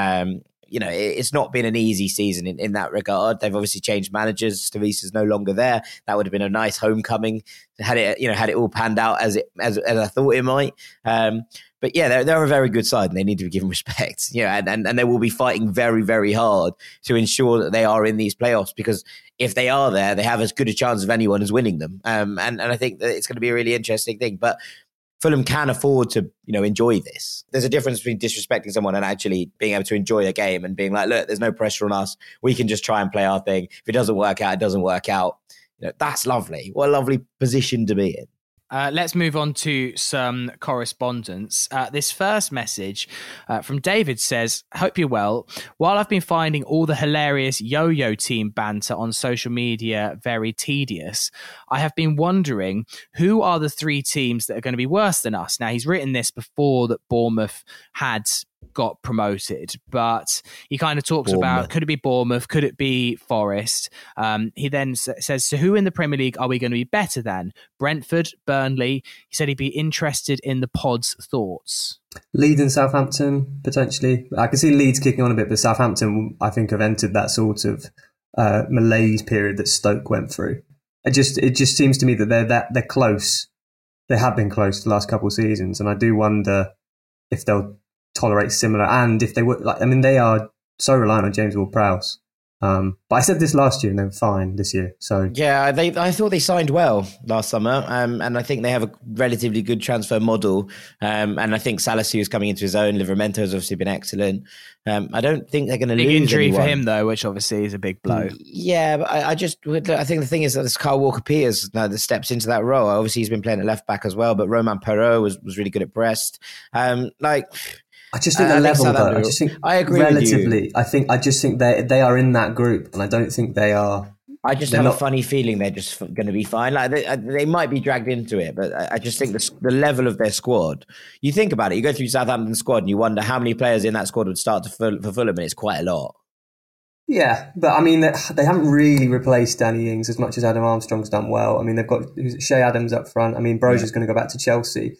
It's not been an easy season in that regard. They've obviously changed managers. Stavisa's no longer there. That would have been a nice homecoming had it all panned out as I thought it might. But yeah, they're a very good side and they need to be given respect. And they will be fighting very, very hard to ensure that they are in these playoffs, because if they are there, they have as good a chance of anyone as winning them. And I think that it's going to be a really interesting thing. But Fulham can afford to, enjoy this. There's a difference between disrespecting someone and actually being able to enjoy a game and being like, look, there's no pressure on us. We can just try and play our thing. If it doesn't work out, it doesn't work out. That's lovely. What a lovely position to be in. Let's move on to some correspondence. This first message from David says, hope you're well. While I've been finding all the hilarious yo-yo team banter on social media very tedious, I have been wondering who are the 3 teams that are going to be worse than us. Now, he's written this before that Bournemouth had got promoted, but he kind of talks about, could it be Bournemouth? Could it be Forest? He then says, so who in the Premier League are we going to be better than? Brentford, Burnley? He said he'd be interested in the pod's thoughts. Leeds and Southampton, potentially. I can see Leeds kicking on a bit, but Southampton, I think, have entered that sort of malaise period that Stoke went through. It just seems to me that they're close. They have been close the last couple of seasons, and I do wonder if they'll tolerate similar, and if they would, they are so reliant on James Ward-Prowse. But I said this last year and they were fine this year. So yeah, I thought they signed well last summer, and I think they have a relatively good transfer model. And I think Salisu is coming into his own. Livramento has obviously been excellent. I don't think they're going to lose big injury anyone for him though, which obviously is a big blow. Yeah, but I think the thing is that this Kyle Walker-Peters now that steps into that role. Obviously, he's been playing at left back as well, but Romain Perrault was really good at Brest. I just think the level, though. I just think I agree relatively. with you. I just think they are in that group, and I don't think they are. I just have a funny feeling they're just going to be fine. Like they might be dragged into it, but I just think the level of their squad. You think about it. You go through Southampton's squad, and you wonder how many players in that squad would start for Fulham, and it's quite a lot. Yeah, but I mean, they haven't really replaced Danny Ings as much as Adam Armstrong's done well. I mean, they've got Shea Adams up front. I mean, Brozier's going to go back to Chelsea.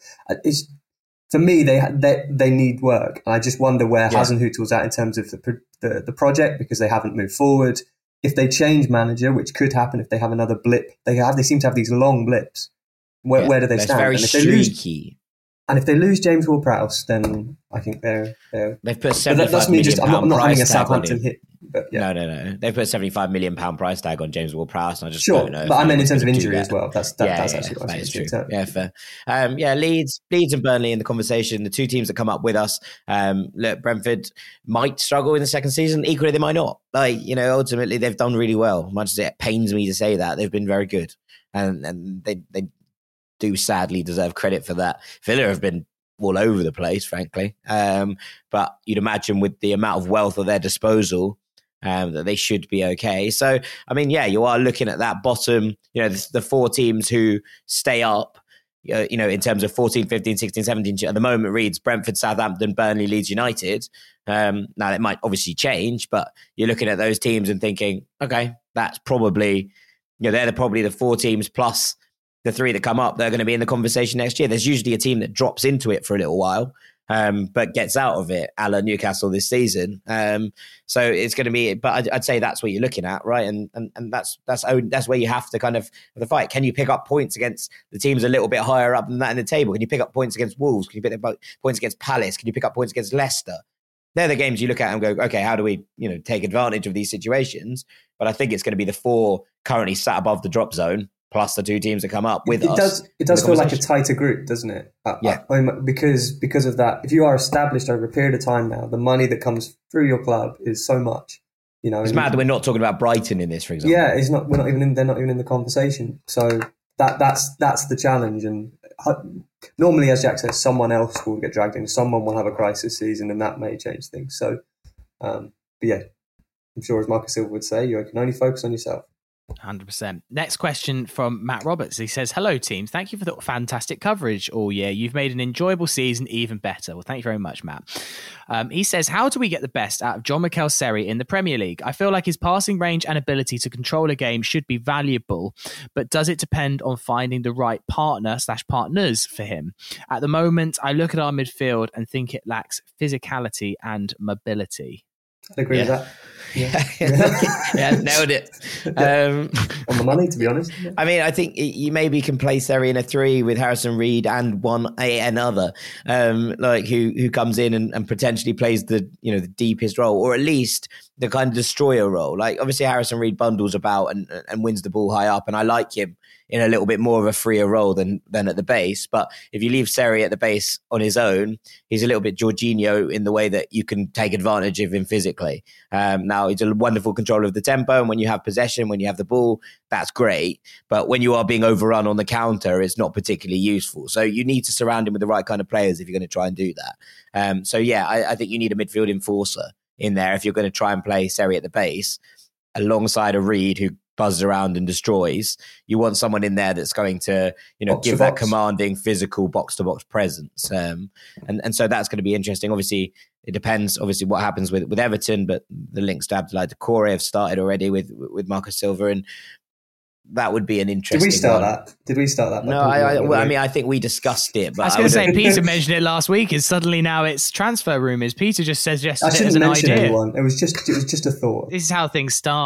For me, they need work. I just wonder where Hasenhüttl's at in terms of the project, because they haven't moved forward. If they change manager, which could happen if they have another blip, they seem to have these long blips. Where do they stand? Very streaky. And if they lose James Ward-Prowse, then I think they've put £75 million I'm not having a price tag on Southampton him. hit. But yeah. No. They've put £75 million price tag on James Ward-Prowse, and I just sure, don't know. but I meant in terms of injury as well. That's actually what I was true. saying. Yeah, fair. Leeds and Burnley in the conversation. The two teams that come up with us. Look, Brentford might struggle in the second season. Equally, they might not. Ultimately, they've done really well. Much as it pains me to say that, they've been very good, and they do sadly deserve credit for that. Villa have been all over the place, frankly. But you'd imagine with the amount of wealth at their disposal, that they should be okay. So, I mean, yeah, you are looking at that bottom, the four teams who stay up, in terms of 14, 15, 16, 17, at the moment reads Brentford, Southampton, Burnley, Leeds United. Now, it might obviously change, but you're looking at those teams and thinking, okay, that's probably, they're probably the four teams plus the three that come up, they're going to be in the conversation next year. There's usually a team that drops into it for a little while, but gets out of it, a la Newcastle this season. So it's going to be, but I'd say that's what you're looking at, right? And that's where you have to kind of the fight. Can you pick up points against the teams a little bit higher up than that in the table? Can you pick up points against Wolves? Can you pick up points against Palace? Can you pick up points against Leicester? They're the games you look at and go, okay, how do we, take advantage of these situations? But I think it's going to be the four currently sat above the drop zone, plus the two teams that come up with us. It does feel like a tighter group, doesn't it? Yeah. Because of that, if you are established over a period of time now, the money that comes through your club is so much. It's mad that we're not talking about Brighton in this, for example. Yeah, they're not even in the conversation. So that's the challenge. And normally, as Jack says, someone else will get dragged in. Someone will have a crisis season, and that may change things. So, but yeah, I'm sure as Marcus Silva would say, you can only focus on yourself. 100%. Next question from Matt Roberts. He says, hello teams, thank you for the fantastic coverage all year. You've made an enjoyable season even better. Well, thank you very much, Matt. He says, how do we get the best out of John Mikel Seri in the Premier League? I feel like his passing range and ability to control a game should be valuable, but does it depend on finding the right partner/partners for him? At the moment, I look at our midfield and think it lacks physicality and mobility. I agree with that. Yeah, nailed it. On the money, to be honest. I mean, I think you maybe can play Seri in a 3 with Harrison Reed and another, who comes in and potentially plays the deepest role, or at least the kind of destroyer role. Like obviously Harrison Reed bundles about and wins the ball high up, and I like him in a little bit more of a freer role than at the base. But if you leave Seri at the base on his own, he's a little bit Jorginho in the way that you can take advantage of him physically. Now, he's a wonderful controller of the tempo, and when you have possession, when you have the ball, that's great. But when you are being overrun on the counter, it's not particularly useful. So you need to surround him with the right kind of players if you're going to try and do that. I think you need a midfield enforcer in there if you're going to try and play Seri at the base alongside a Reed who buzzes around and destroys. You want someone in there that's going to, give that commanding physical box-to-box presence. And so that's going to be interesting. Obviously, it depends, what happens with Everton, but the links to Abdoulaye Doucouré have started already with Marcus Silva, and that would be an interesting Did we start that? No, I think we discussed it. But I was going to say, Peter mentioned it last week, and suddenly now it's transfer rumours. Peter just suggested it as an idea. Anyone. It was just a thought. This is how things start.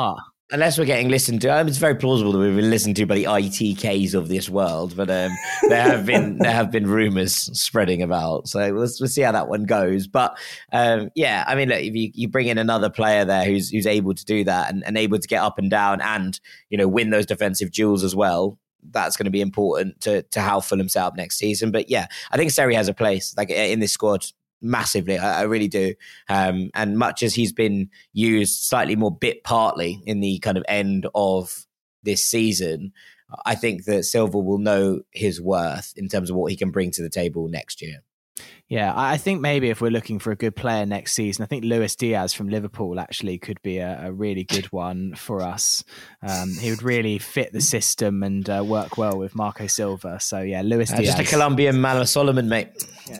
unless we're getting listened to, it's very plausible that we've been listened to by the ITKs of this world. But there have been rumours spreading about, so we'll see how that one goes. But yeah, I mean, look, if you bring in another player there who's able to do that and able to get up and down and win those defensive duels as well, that's going to be important to how Fulham set up next season. But yeah, I think Seri has a place like in this squad. Massively, I really do. And much as he's been used slightly more bit partly in the kind of end of this season, I think that Silva will know his worth in terms of what he can bring to the table next year. Yeah, I think maybe if we're looking for a good player next season, I think Luis Diaz from Liverpool actually could be a really good one for us. He would really fit the system and work well with Marco Silva. So yeah, Luis Diaz. Just a Colombian Manor Solomon, mate. Yeah.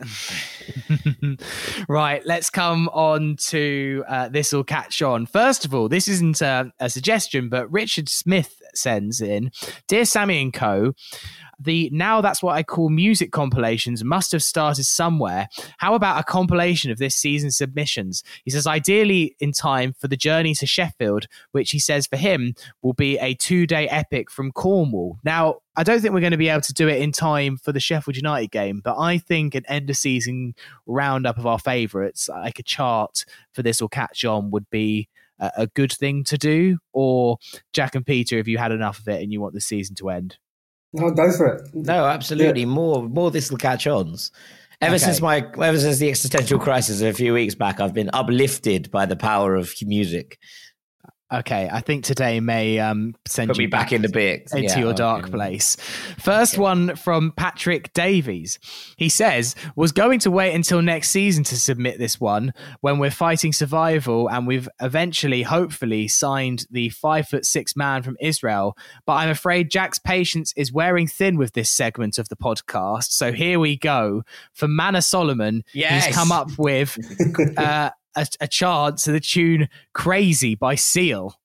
Right, let's come on to This Will Catch On. First of all, this isn't a suggestion, but Richard Smith sends in, Dear Sammy and Co., the Now That's What I Call Music compilations must have started somewhere. How about a compilation of this season's submissions? He says, ideally in time for the journey to Sheffield, which he says for him will be a 2-day epic from Cornwall. Now, I don't think we're going to be able to do it in time for the Sheffield United game, but I think an end of season roundup of our favourites, like a chart for This Will Catch On, would be a good thing to do. Or Jack and Peter, if you had enough of it and you want the season to end. No, go for it. No, absolutely. Yeah. More This Will Catch Ons. Ever since the existential crisis of a few weeks back, I've been uplifted by the power of music. Okay, I think today may send Put you me back in the bit into your dark place. First one from Patrick Davies. He says, was going to wait until next season to submit this one when we're fighting survival and we've eventually, hopefully, signed the 5'6" man from Israel. But I'm afraid Jack's patience is wearing thin with this segment of the podcast. So here we go. For Manor Solomon, yes. He's come up with... a chant to the tune Crazy by Seal.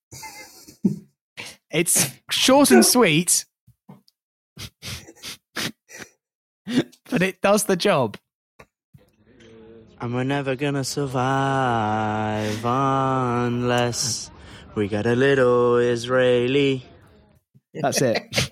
It's short and sweet, but it does the job. And we're never gonna survive unless we got a little Israeli. That's it.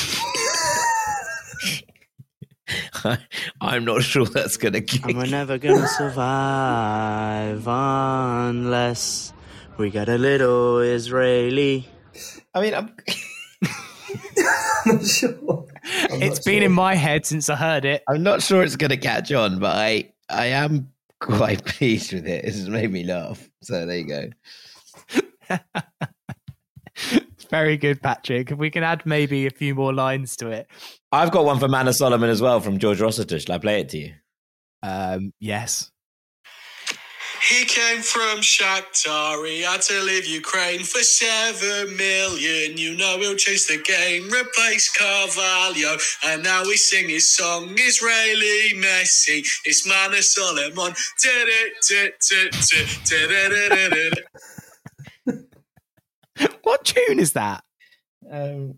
I'm not sure that's going to kick. And we're never going to survive unless we got a little Israeli. I mean, I'm not sure. It's been in my head since I heard it. I'm not sure it's going to catch on, but I am quite pleased with it. This has made me laugh. So there you go. Very good, Patrick. If we can add maybe a few more lines to it. I've got one for Manor Solomon as well from George Rossiter. Shall I play it to you? Yes. He came from Shakhtar, he had to leave Ukraine for 7 million. You know he'll chase the game, replace Carvalho, and now we sing his song, Israeli Messi. It's Manor Solomon. What tune is that? Oh,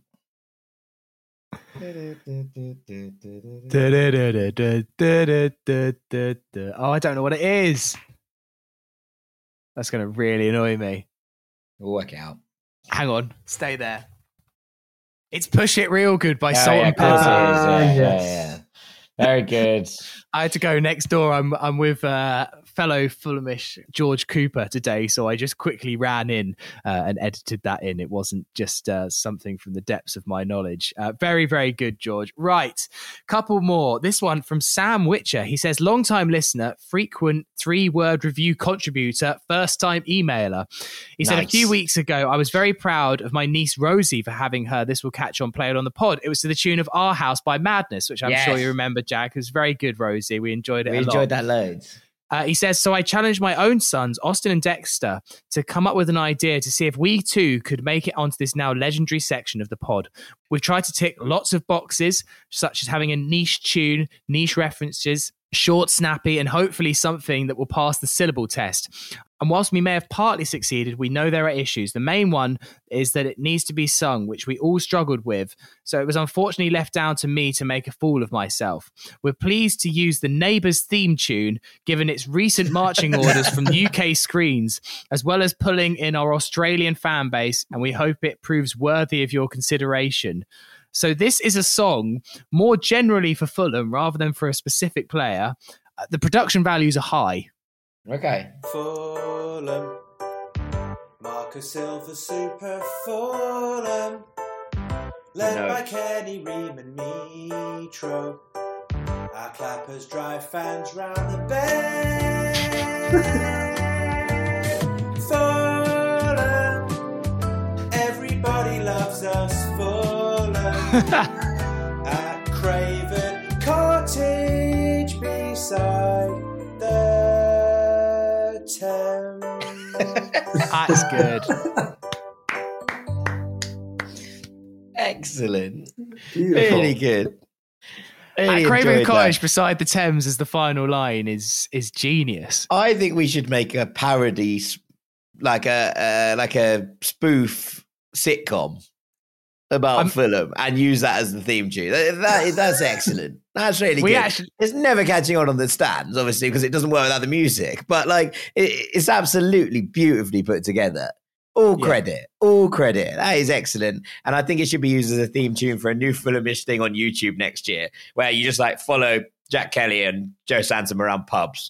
I don't know what it is. That's going to really annoy me. We'll work it out. Hang on. Stay there. It's Push It Real Good by Salt and Pepper. Yeah. Very good. I had to go next door. I'm with fellow Fulhamish George Cooper today, so I just quickly ran in and edited that in. It wasn't just something from the depths of my knowledge. Very, very good, George. Right, couple more. This one from Sam Witcher. He says, long-time listener, frequent 3-word review contributor, first-time emailer. He said, a few weeks ago, I was very proud of my niece Rosie for having her This Will Catch On played on the pod. It was to the tune of Our House by Madness, which I'm sure you remember, Jack. It was very good, Rosie. We enjoyed it a lot. We enjoyed that loads. He says, so I challenged my own sons, Austin and Dexter, to come up with an idea to see if we too could make it onto this now legendary section of the pod. We've tried to tick lots of boxes, such as having a niche tune, niche references, short, snappy, and hopefully something that will pass the syllable test. And whilst we may have partly succeeded, we know there are issues. The main one is that it needs to be sung, which we all struggled with. So it was unfortunately left down to me to make a fool of myself. We're pleased to use the Neighbours theme tune, given its recent marching orders from UK screens, as well as pulling in our Australian fan base, and we hope it proves worthy of your consideration. So this is a song more generally for Fulham rather than for a specific player. The production values are high. Okay. Fulham, Marcus Silva, super Fulham, led by Kenny Riemann Mitro. Our clappers drive fans round the bend. Fulham, everybody loves us. Fulham, at Craven Cottage beside the Thames. That's good. Excellent. Beautiful. Really good. Really At Craven enjoyed Cottage that. beside the Thames as the final line is genius. I think we should make a parody, like a spoof sitcom about Fulham, and use that as the theme tune. That's excellent. That's really good. It's never catching on the stands, obviously, because it doesn't work without the music. But like, it's absolutely beautifully put together. All credit. That is excellent. And I think it should be used as a theme tune for a new Fulhamish thing on YouTube next year, where you just like follow Jack Kelly and Joe Sansom around pubs.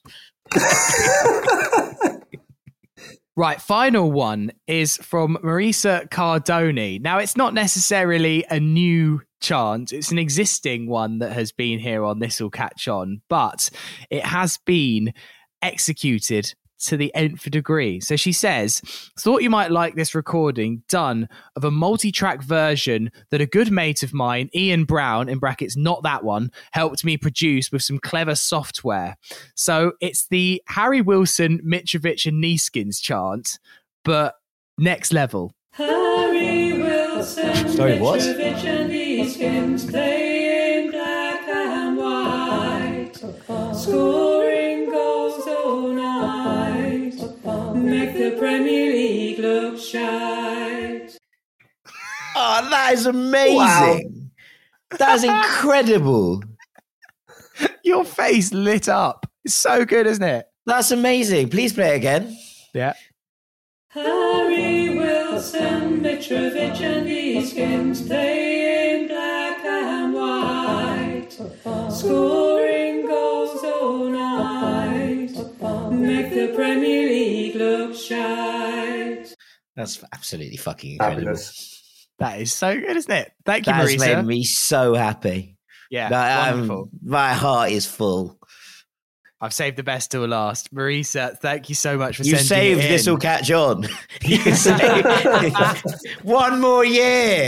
Right, final one is from Marisa Cardoni. Now, it's not necessarily a new chant. It's an existing one that has been here on This'll Catch On, but it has been executed to the nth degree. So she says, thought you might like this recording done of a multi-track version that a good mate of mine, Ian Brown, in brackets, not that one, helped me produce with some clever software. So it's the Harry Wilson, Mitrovic and Neeskins chant, but next level. Harry Wilson, Sorry, what? Mitrovic and Neeskins, play in black and white, scoring goals all night, make the Premier League look shite. Oh, that is amazing. Wow. That's incredible. Your face lit up. It's so good, isn't it? That's amazing. Please play it again. Yeah. Harry Wilson, Mitrovic and Neeskins, play in black and white, scoring goals all night, make the Premier League look shite. That's absolutely fucking incredible. Fabulous. That is so good, isn't it? Thank you, That's Marisa. made me so happy. Yeah, wonderful. My heart is full. I've saved the best till last. Marisa, thank you so much for You sending saved it in. This'll Catch On. You saved one more year.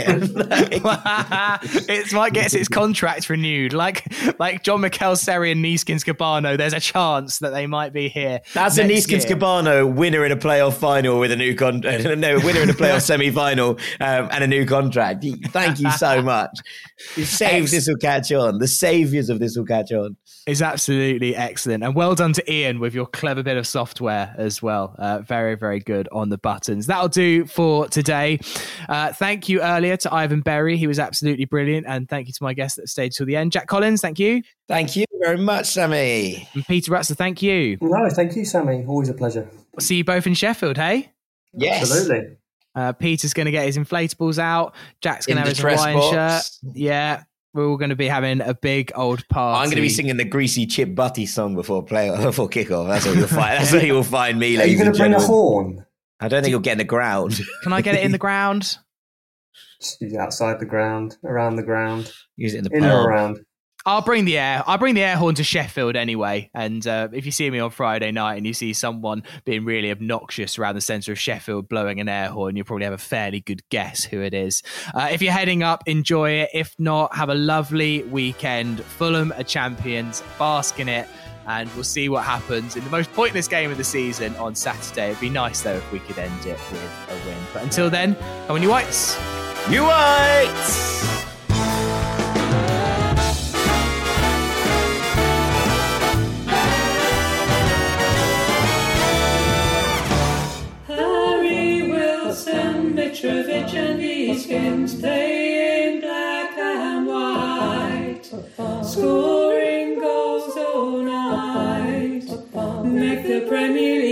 It might get its contract renewed. Like John McElserry and Neeskins Cabano, there's a chance that they might be here. That's a Neeskins Cabano winner in a playoff final with a new contract. No, winner in a playoff semi-final and a new contract. Thank you so much. You saved This'll Catch On. The saviours of This'll Catch On. Is absolutely excellent. And well done to Ian with your clever bit of software as well. Very, very good on the buttons. That'll do for today. Thank you earlier to Ivan Berry. He was absolutely brilliant. And thank you to my guest that stayed till the end. Jack Collins, thank you. Thank you very much, Sammy. And Peter Rutzer, thank you. No, thank you, Sammy. Always a pleasure. We'll see you both in Sheffield, hey? Yes. Absolutely. Peter's going to get his inflatables out. Jack's going to have his Hawaiian shirt. Yeah. We're all going to be having a big old party. I'm going to be singing the Greasy Chip Butty song before kickoff. That's what you'll find. That's where you'll find me. Are you going to bring a horn? I don't think you'll get in the ground. Can I get it in the ground? Just use it outside the ground, around the ground. Use it in the in or around. I'll bring the air horn to Sheffield anyway. And if you see me on Friday night and you see someone being really obnoxious around the centre of Sheffield blowing an air horn, you'll probably have a fairly good guess who it is. If you're heading up, enjoy it. If not, have a lovely weekend. Fulham are champions, bask in it, and we'll see what happens in the most pointless game of the season on Saturday. It'd be nice, though, if we could end it with a win. But until then, come on, you Whites! You Whites! these skins play in black and white, scoring goals all night, make the Premier League